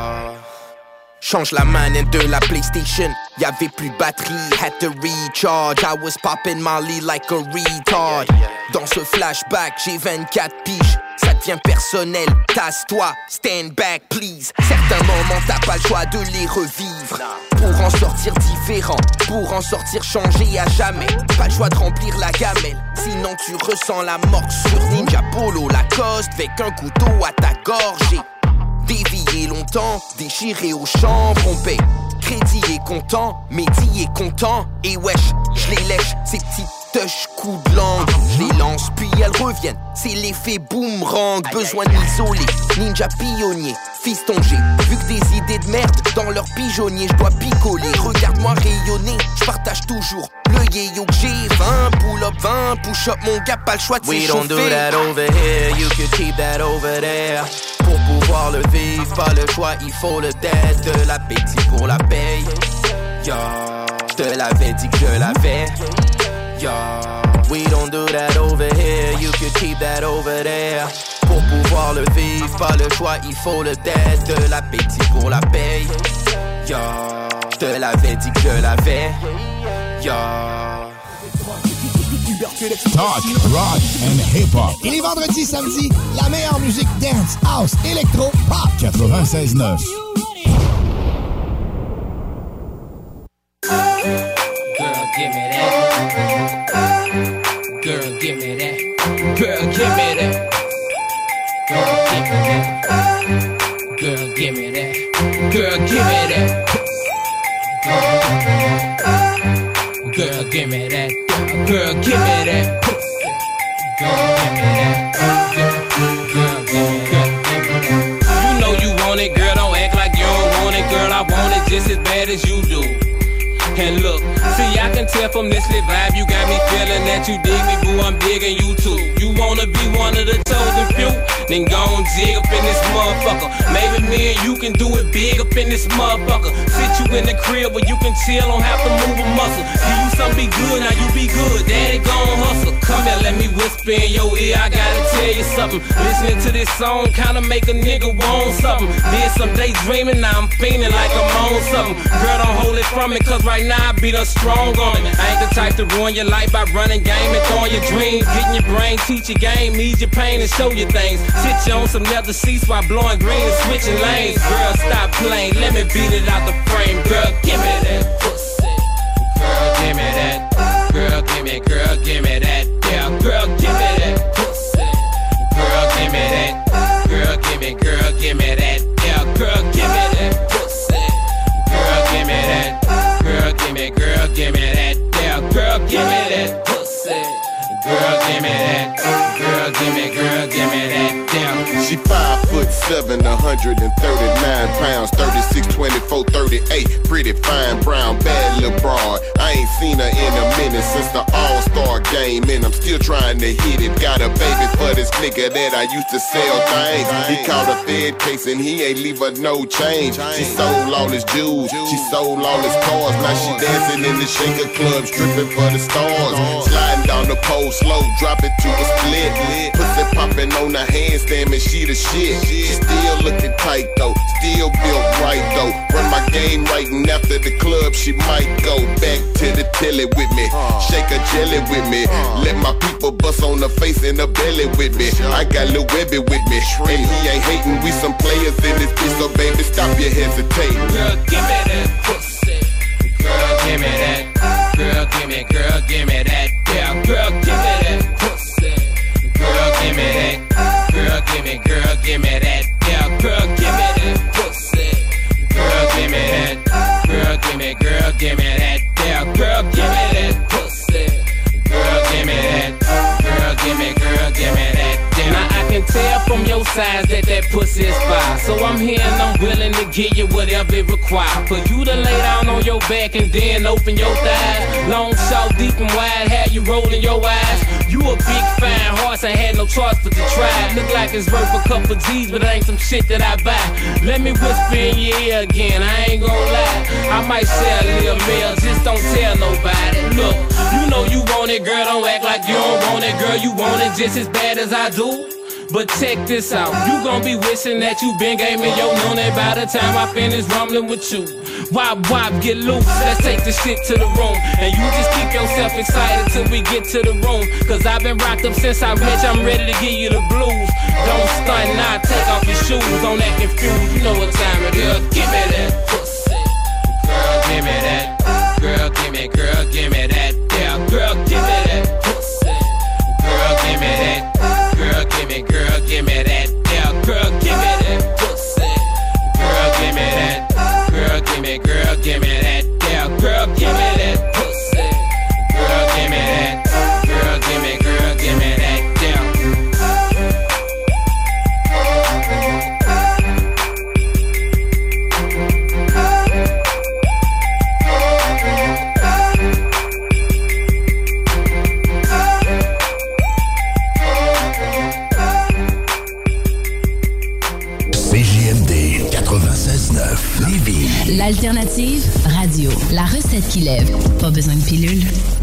Change la manette de la PlayStation, y'avait plus de batterie, had to recharge. I was popping Molly like a retard. Dans ce flashback, j'ai 24 piges, ça devient personnel. Tasse-toi, stand back please. Certains moments t'as pas le choix de les revivre. Pour en sortir différent, pour en sortir changé à jamais. Pas le choix de remplir la gamelle, sinon tu ressens la mort sur Ninja Polo Lacoste. Avec un couteau à ta gorge. Dévié longtemps, déchiré au champ, pompé. Crédit est content, Mehdi est content. Et wesh, je les lèche, ces petites touches coups de langue. Je les lance puis elles reviennent, c'est l'effet boomerang. Besoin de m'isoler, ninja pionnier. Fiston, j'ai vu que des idées de merde dans leur pigeonnier. Je dois picoler, regarde-moi rayonner. Je partage toujours le yéyo que j'ai. 20 pull-up, 20 push-up, mon gars, pas le choix de s'échauffer. We don't do that over here, you could keep that over there. Pour pouvoir le vivre, pas le choix, il faut le dead. De l'appétit pour la paye. Yo, je te l'avais dit que je l'avais. Yo, we don't do that over here, you could keep that over there. Pour pouvoir le vivre, pas le choix, il faut le dead. De l'appétit pour la paye. Yo, je te l'avais dit que je l'avais. Yo. Talk, rock and hip-hop. Et les vendredis, samedis, la meilleure musique dance, house, électro, pop. 96.9. Girl, give me that. Girl, give me that. Girl, give me that. Girl, give me that. Girl, give me that. Girl, give me that. Girl, give me that. Girl, give me that. Girl, give me that. You know you want it, girl. Don't act like you don't want it, girl. I want it just as bad as you do. And look, see, I can tell from this lit vibe, you got me feeling that you dig me, boo, I'm digging you too. You wanna be one of the chosen few? Then go and dig up in this motherfucker. Maybe me and you can do it big up in this motherfucker. Sit you in the crib where you can chill, don't have to move a muscle. Give you something be good, now you be good, daddy gon' hustle. Come here, let me whisper in your ear, I gotta tell you something. Listening to this song kinda make a nigga want something. Did some daydreaming, now I'm feeling like I'm on something. Girl, don't hold it from me, cause right now I beat us strong on it. I ain't the type to ruin your life by running game and throwing your dreams. Getting your brain, teach your game, ease your pain and show you things. Sit you on some leather seats while blowing green and switching lanes. Girl, stop playing, let me beat it out the frame. Girl, give me that pussy. Girl, give me that. Girl, give me that. Yeah, girl, give me that pussy. Girl, give me that. Girl, give me that. Yeah, girl, give me that pussy. Girl, give me that. Girl, give me that. Yeah, girl, give me that pussy. Girl, give me that. Girl, give me that. Damn. She 5'7", 139 pounds, 36, 24, 38. Pretty fine brown, bad little broad. I ain't seen her in a minute since the All-Star game, and I'm still trying to hit it. Got a baby for this nigga that I used to sell things. He caught a Fed case and he ain't leave her no change. She sold all his jewels, she sold all his cars. Now she dancing in the shaker club, stripping for the stars. Sliding down the pole slow, drop it to a split. Pussy popping on the handstand, man, she the shit. She still looking tight though, still built right though. Run my game right, and after the club she might go back to the telly with me. Shake a jelly with me. Let my people bust on the face and the belly with me. I got Lil Webby with me, and he ain't hating. We some players in this bitch, so baby stop your hesitating. Girl, give me that pussy. Girl, give me that. Girl, give me that. Yeah, girl, give me that pussy. Girl, give me that. Girl, give me that. Yeah, girl, give me that pussy. Girl, give me that. Girl, give me that. Yeah, girl, give me that pussy. Girl, give me that. Girl, give me that. Yeah. Now I can tell from your size that pussy is fire. So I'm here and I'm willing to give you whatever it requires. For you to lay down on your back and then open your thighs. Long, short, deep and wide, have you rolling your eyes. You a big fine horse, I had no choice but to try. Look like it's worth a couple G's, but it ain't some shit that I buy. Let me whisper in your ear again, I ain't gon' lie. I might say a little meal, just don't tell nobody. Look, you know you want it, girl, don't act like you don't want it. Girl, you want it just as bad as I do. But check this out, you gon' be wishing that you been gave me your money by the time I finish rumbling with you. Wop, wop, get loose, let's take this shit to the room. And you just keep yourself excited till we get to the room. Cause I've been rocked up since I'm rich, I'm ready to give you the blues. Don't stunt, now take off your shoes, don't act confused, you know what time it is. Give me that pussy, girl, give me that. Girl, give me that. Yeah, girl, give me that pussy. Girl, give me that. Girl, give me that. Yeah, girl, give me that pussy. Girl, give me that. Girl, give me that. Yeah, girl, give me that pussy. Girl, give me that. Girl, give me that. Yeah. CJMD 96.9 Lévis. L'alternative radio. La recette qui lève. Pas besoin de pilule.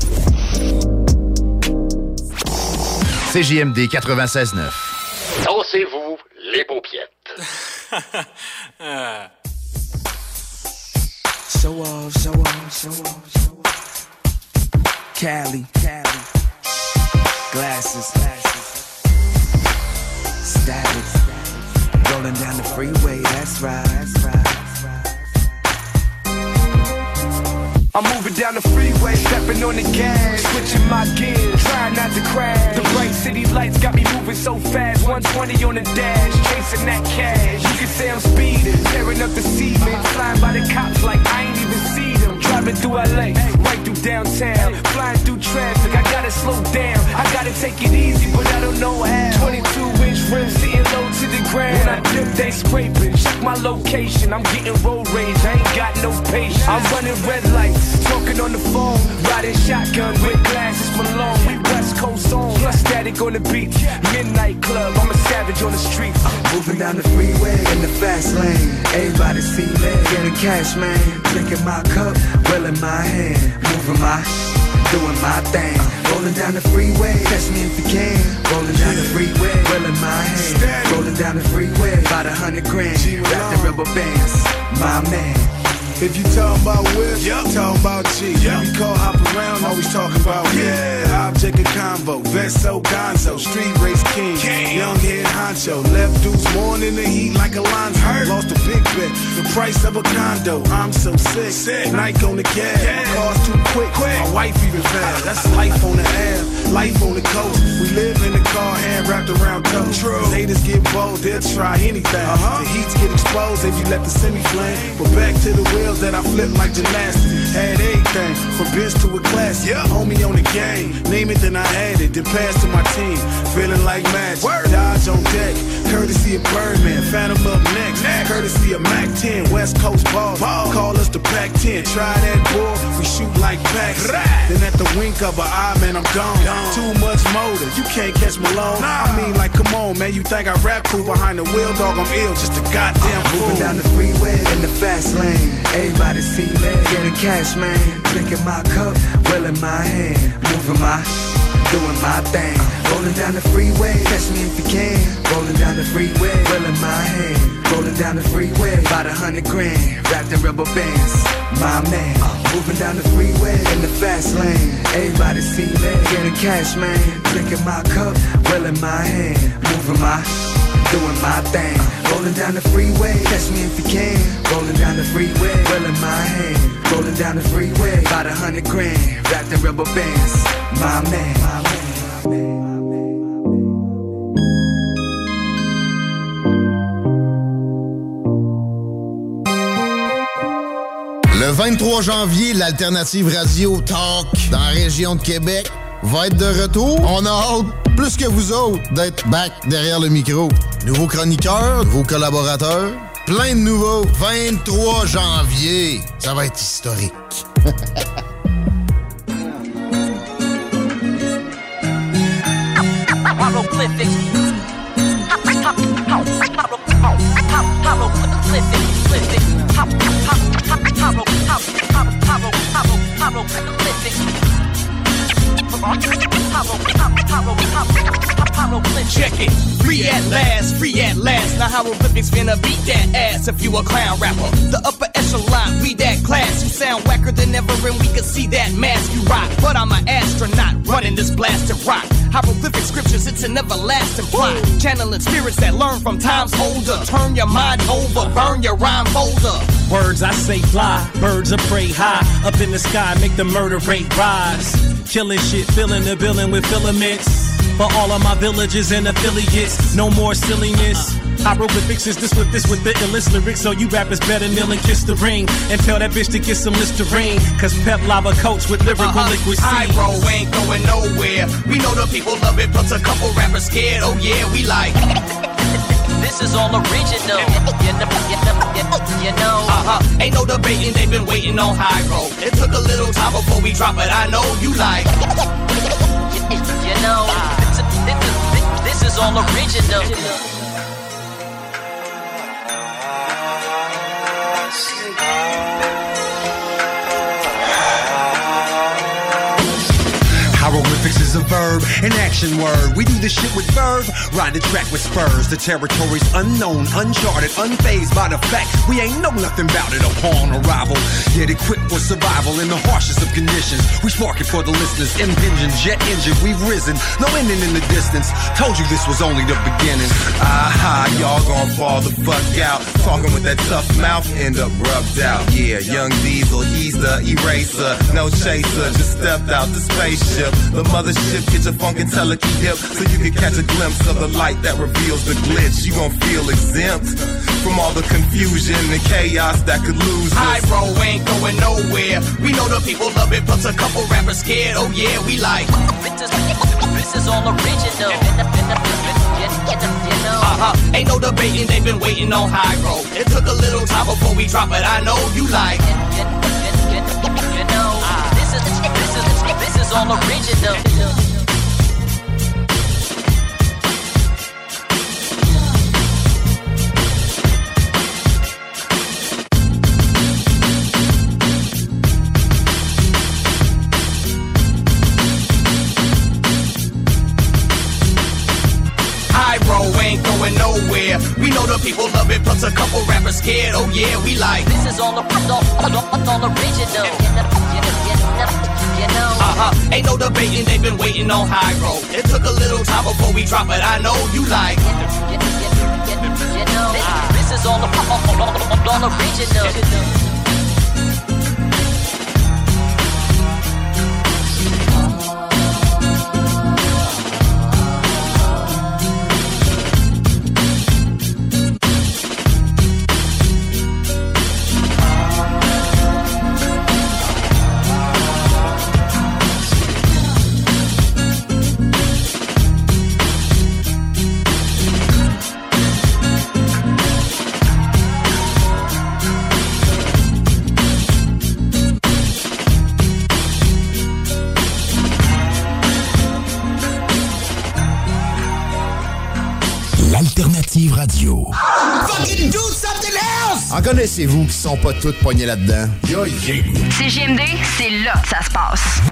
CJMD 96.9. Dansez-vous les paupiètes. Show off. Cali. Glasses. Static. Rolling down the freeway, that's right. I'm moving down the freeway, stepping on the gas, switching my gears, trying not to crash. The bright city lights got me moving so fast, 120 on the dash, chasing that cash. You can say I'm speeding, tearing up the cement, flying by the cops like I ain't even see them. Driving through LA, right through downtown, flying through traffic, I gotta slow down, I gotta take it easy, but I don't know how. 22-inch rims sitting low to the ground. When I dip, they scraping, check my location, I'm getting road rage, I ain't got no patience. I'm running red lights, talking on the phone, riding shotgun with glasses Malone. We West Coast on, plus static on the beach, midnight club, I'm a savage on the street. Moving down the freeway in the fast lane, everybody see me, getting cash man. Drinking my cup, well in my hand, moving my doing my thing. Rolling down the freeway, catch me if you can. Rolling down the freeway, well in my hand. Rolling down the freeway, about 100 grand. Wrapped in rubber bands, my man. If you talk about whips, talk about G. We call hop around, always talking about object of combo, Vesto Gonzo, street race king, young head honcho, left dudes more in the heat like Alonzo. Lost a big bet, the price of a condo. I'm so sick. Nike on the gas, my car's too quick. My wife even fast. That's life on the air, life on the coast. We live in the car, hand wrapped around toes. Haters get bold, they'll try anything. The heats get exposed if you let the semi flame. But back to the wheel that I flip like gymnastics. Had everything, from Benz to a classic. Homie on the game, name it then I add it, then pass to my team. Feeling like magic, Dodge on deck, courtesy of Birdman. Phantom up next, courtesy of Mac 10. West Coast ball, call us the Pac 10. Try that boy, we shoot like packs. Then at the wink of an eye, man, I'm gone. Too much motor, you can't catch Malone. I mean, like, come on, man, you think I rap cool behind the wheel, dog? I'm ill, just a goddamn fool. Moving down the freeway in the fast lane, everybody see me, getting cash, man. Drinking my cup, well in my hand, moving my, doing my thing. Rolling down the freeway, catch me if you can. Rolling down the freeway, well in my hand. Rolling down the freeway, about 100 grand, wrapped in rubber bands, my man. Moving down the freeway in the fast lane, everybody see me, getting cash, man. Drinking my cup, well in my hand, moving my, doing my thing. Rolling down the freeway, catch me if you can. Rolling down the freeway, well in my hand. Rolling down the freeway, about 100 grand. Wrapped in rubber bands, my man, my man. Le 23 janvier, l'Alternative Radio Talk dans la région de Québec va être de retour. On a hâte, plus que vous autres, d'être back derrière le micro. Nouveaux chroniqueurs, nouveaux collaborateurs, plein de nouveaux. 23 janvier, ça va être historique. Check it, free at last, free at last. Now hieroglyphics finna beat that ass if you a clown rapper. The upper echelon, we that class. You sound whacker than ever and we can see that mask you rock. But I'm an astronaut running this blasted rock. Hieroglyphic scriptures, it's an everlasting plot. Channeling spirits that learn from times older. Turn your mind over, burn your rhyme folder. Words I say fly, birds of prey high. Up in the sky, make the murder rate rise. Killing shit, filling the building with filaments. For all of my villages and affiliates, no more silliness. Hieroglyphics is this with the illest lyrics. So you rappers better kneel and kiss the ring. And tell that bitch to get some Listerine. Cause Pep Lava coach with lyrical liquid C. Bro ain't going nowhere. We know the people love it, plus a couple rappers scared. Oh yeah, we like This is all original. You know. Ain't no debating, they've been waiting on Hyro. It took a little time before we drop it. I know you like. You know. This is all original. Hieroglyphics is a verb, an action word. We do this shit with verb, ride the track with spurs. The territory's unknown, uncharted, unfazed by the fact we ain't know nothing about it upon arrival. Yet equipped for survival in the harshest of conditions. We spark it for the listeners, impinging, jet engine, we've risen. No ending in the distance, told you this was only the beginning. Aha, y'all gon' fall the fuck out. Talking with that tough mouth, end up rubbed out. Yeah, young Diesel, he's the eraser. No chaser, just stepped out the spaceship. The mothership, get your funkadelic hip so you can catch a glimpse of the light that reveals the glitch. You gon' feel exempt from all the confusion and chaos that could lose us. Hyro ain't going nowhere. We know the people love it, plus a couple rappers scared. Oh yeah, we like. This is all original. You know. Ain't no debating, they've been waiting on Hyro. It took a little time before we drop it. I know you like. You know. This is all original. Ain't going nowhere. We know the people love it, plus a couple rappers scared. Oh yeah, we like. This is all original. You know. Ain't no debating, they've been waiting on Hyro. It took a little time before we drop it. I know you like. You know. This is all original. L'Alternative Radio. Fucking do something else! En connaissez-vous qui sont pas toutes poignées là-dedans? CJMD, c'est là que ça se passe.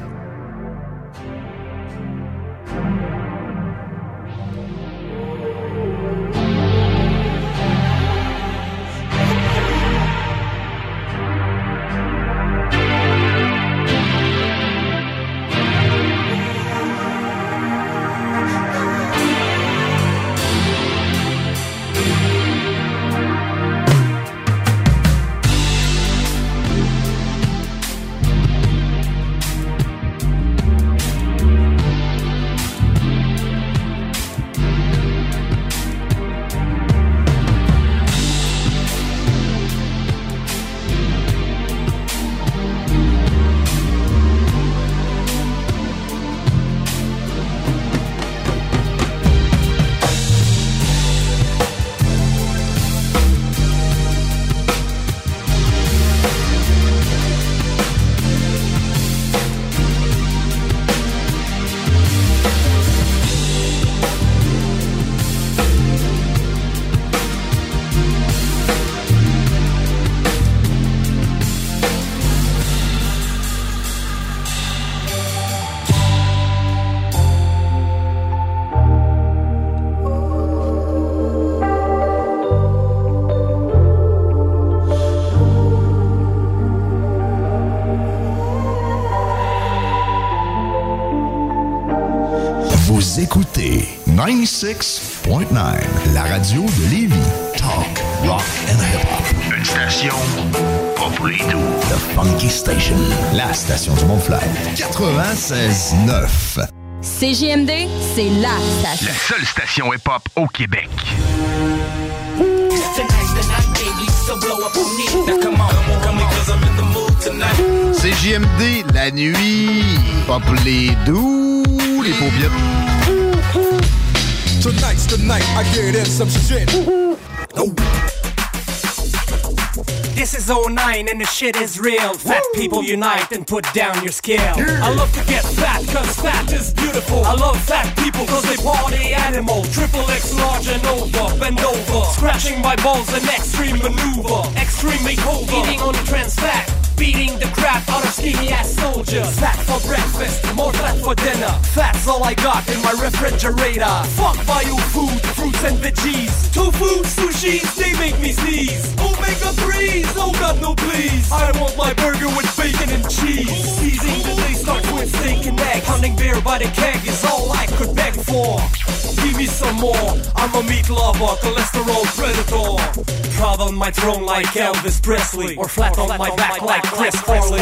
Vous écoutez 96.9, la radio de Lévis. Talk, rock and hip-hop. Une station pas pour les doux. The Funky Station, la station du Mont-Flair. 96.9. CJMD, c'est la station. La seule station hip-hop au Québec. CJMD, la nuit. Pas pour les doux, les paupiètes. Tonight's the night I get in some shit. This is 09 and the shit is real. Fat people unite and put down your scale. I love to get fat cause fat is beautiful. I love fat people cause they party animal. Triple X large and over, bend over. Scratching my balls an extreme maneuver. Extreme makeover. Eating on the trans fat. Beating the crap out of skinny ass soldiers. Fat for breakfast, more fat for dinner. Fat's all I got in my refrigerator. Fuck bio food, fruits and veggies. Tofu, sushis, they make me sneeze. Omega 3s, oh god no please. I want my burger with bacon and cheese. Seizing the day starts with steak and egg. Pounding beer by the keg is all I could beg for. Give me some more, I'm a meat lover, cholesterol predator. Proud on my throne like Elvis Presley. Or flat on my back like Chris Farley.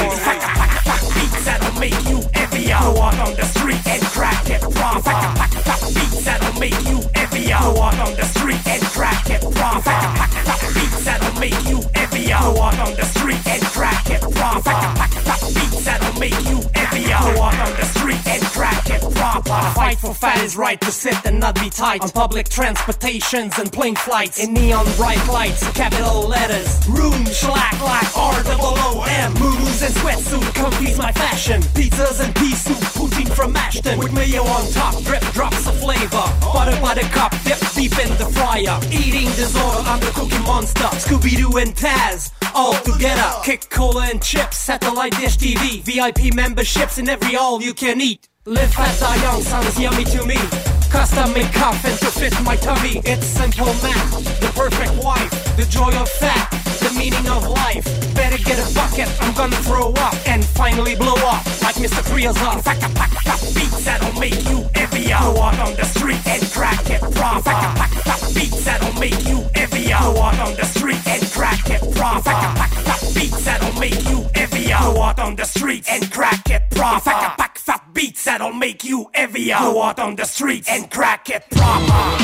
Beats that'll make you heavier. Go out on the street and crack it proper. Beats that'll make you heavier. Go out on the street and crack it proper. Beats that'll make you heavier. Go out on the street and crack it proper. Beats that'll make you heavier. Go out on the street and crack it proper. Fight for fat is right to sit and not be tight on public transportations and plane flights. In neon bright lights, capital letters. Room, shellac, like R-O-O-M. Moves and sweatsuit, comfy's my fashion. Pizzas and pea soup, poutine from Ashton. With mayo on top, drip drops of flavor. Butter by the cup, dip deep in the fryer. Eating disorder, I'm the Cookie Monster. Scooby-Doo and Taz, all together. Kick cola and chips, satellite dish TV. VIP memberships in every all-you-can-eat. Live fast, die young, sounds yummy to me. Custom made coffin to fit my tummy. It's simple math, the perfect wife. The joy of fat, the meaning of life. Better get a bucket, I'm gonna throw up and finally blow up like Mr. Creosote. Beats that'll make you heavier. Go out on the street and crack it proper. Beats that'll make you heavier. Go out on the street and crack it proper. Beats that'll make you heavier. Go out on the street and crack it proper. Beats that'll make you heavier. Go out on the street and crack it proper.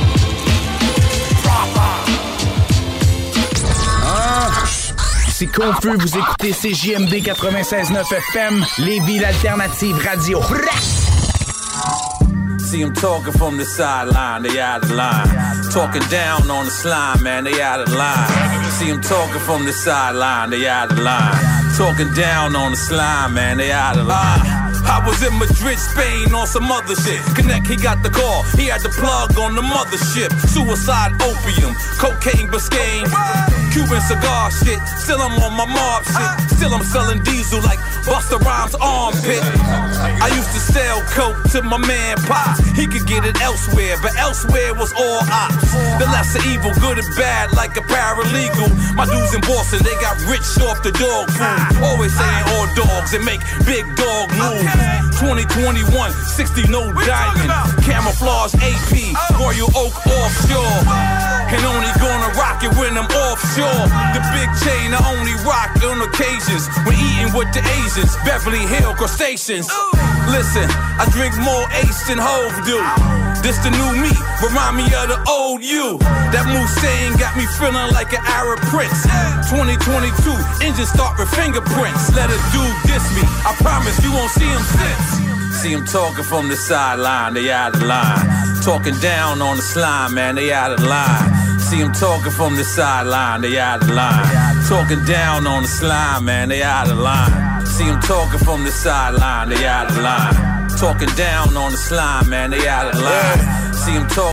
C'est confus, vous écoutez CJMD 96.9 FM, Lévis, l'alternative radio. See them talking from the sideline, they out of line. Talking down on the slime, man, they out of line. See them talking from the sideline, they out of line. Talking down on the slime, man, they out of line. I was in Madrid, Spain on some other shit. Connect, he got the call, he had the plug on the mothership. Suicide, opium, cocaine, Biscayne, Cuban cigar shit. Still I'm on my mob shit. Still I'm selling diesel like Busta Rhymes armpit. I used to sell coke to my man Pop. He could get it elsewhere, but elsewhere was all ops. The lesser evil, good and bad, like a paralegal. My dudes in Boston, they got rich off the dog food. Always saying all dogs and make big dog moves. 2021, 60 no diamond. Camouflage AP, Royal Oak offshore. And only gonna rock it when I'm offshore. The big chain I only rock on occasions when eating with the Asians. Beverly Hill crustaceans. Listen, I drink more Ace than Hove do. This the new me, remind me of the old you. That Moussain got me feeling like an Arab prince. 2022, engine start with fingerprints. Let a dude diss me, I promise you won't see him since. See him talking from the sideline, they out of line. Talking down on the slime, man, they out of line. See him talking from the sideline, they out of line. Talking down on the slime, man, they out of line. See him talking from the sideline, they out of line. Talking down on the slime, man, they out of line. See him talking.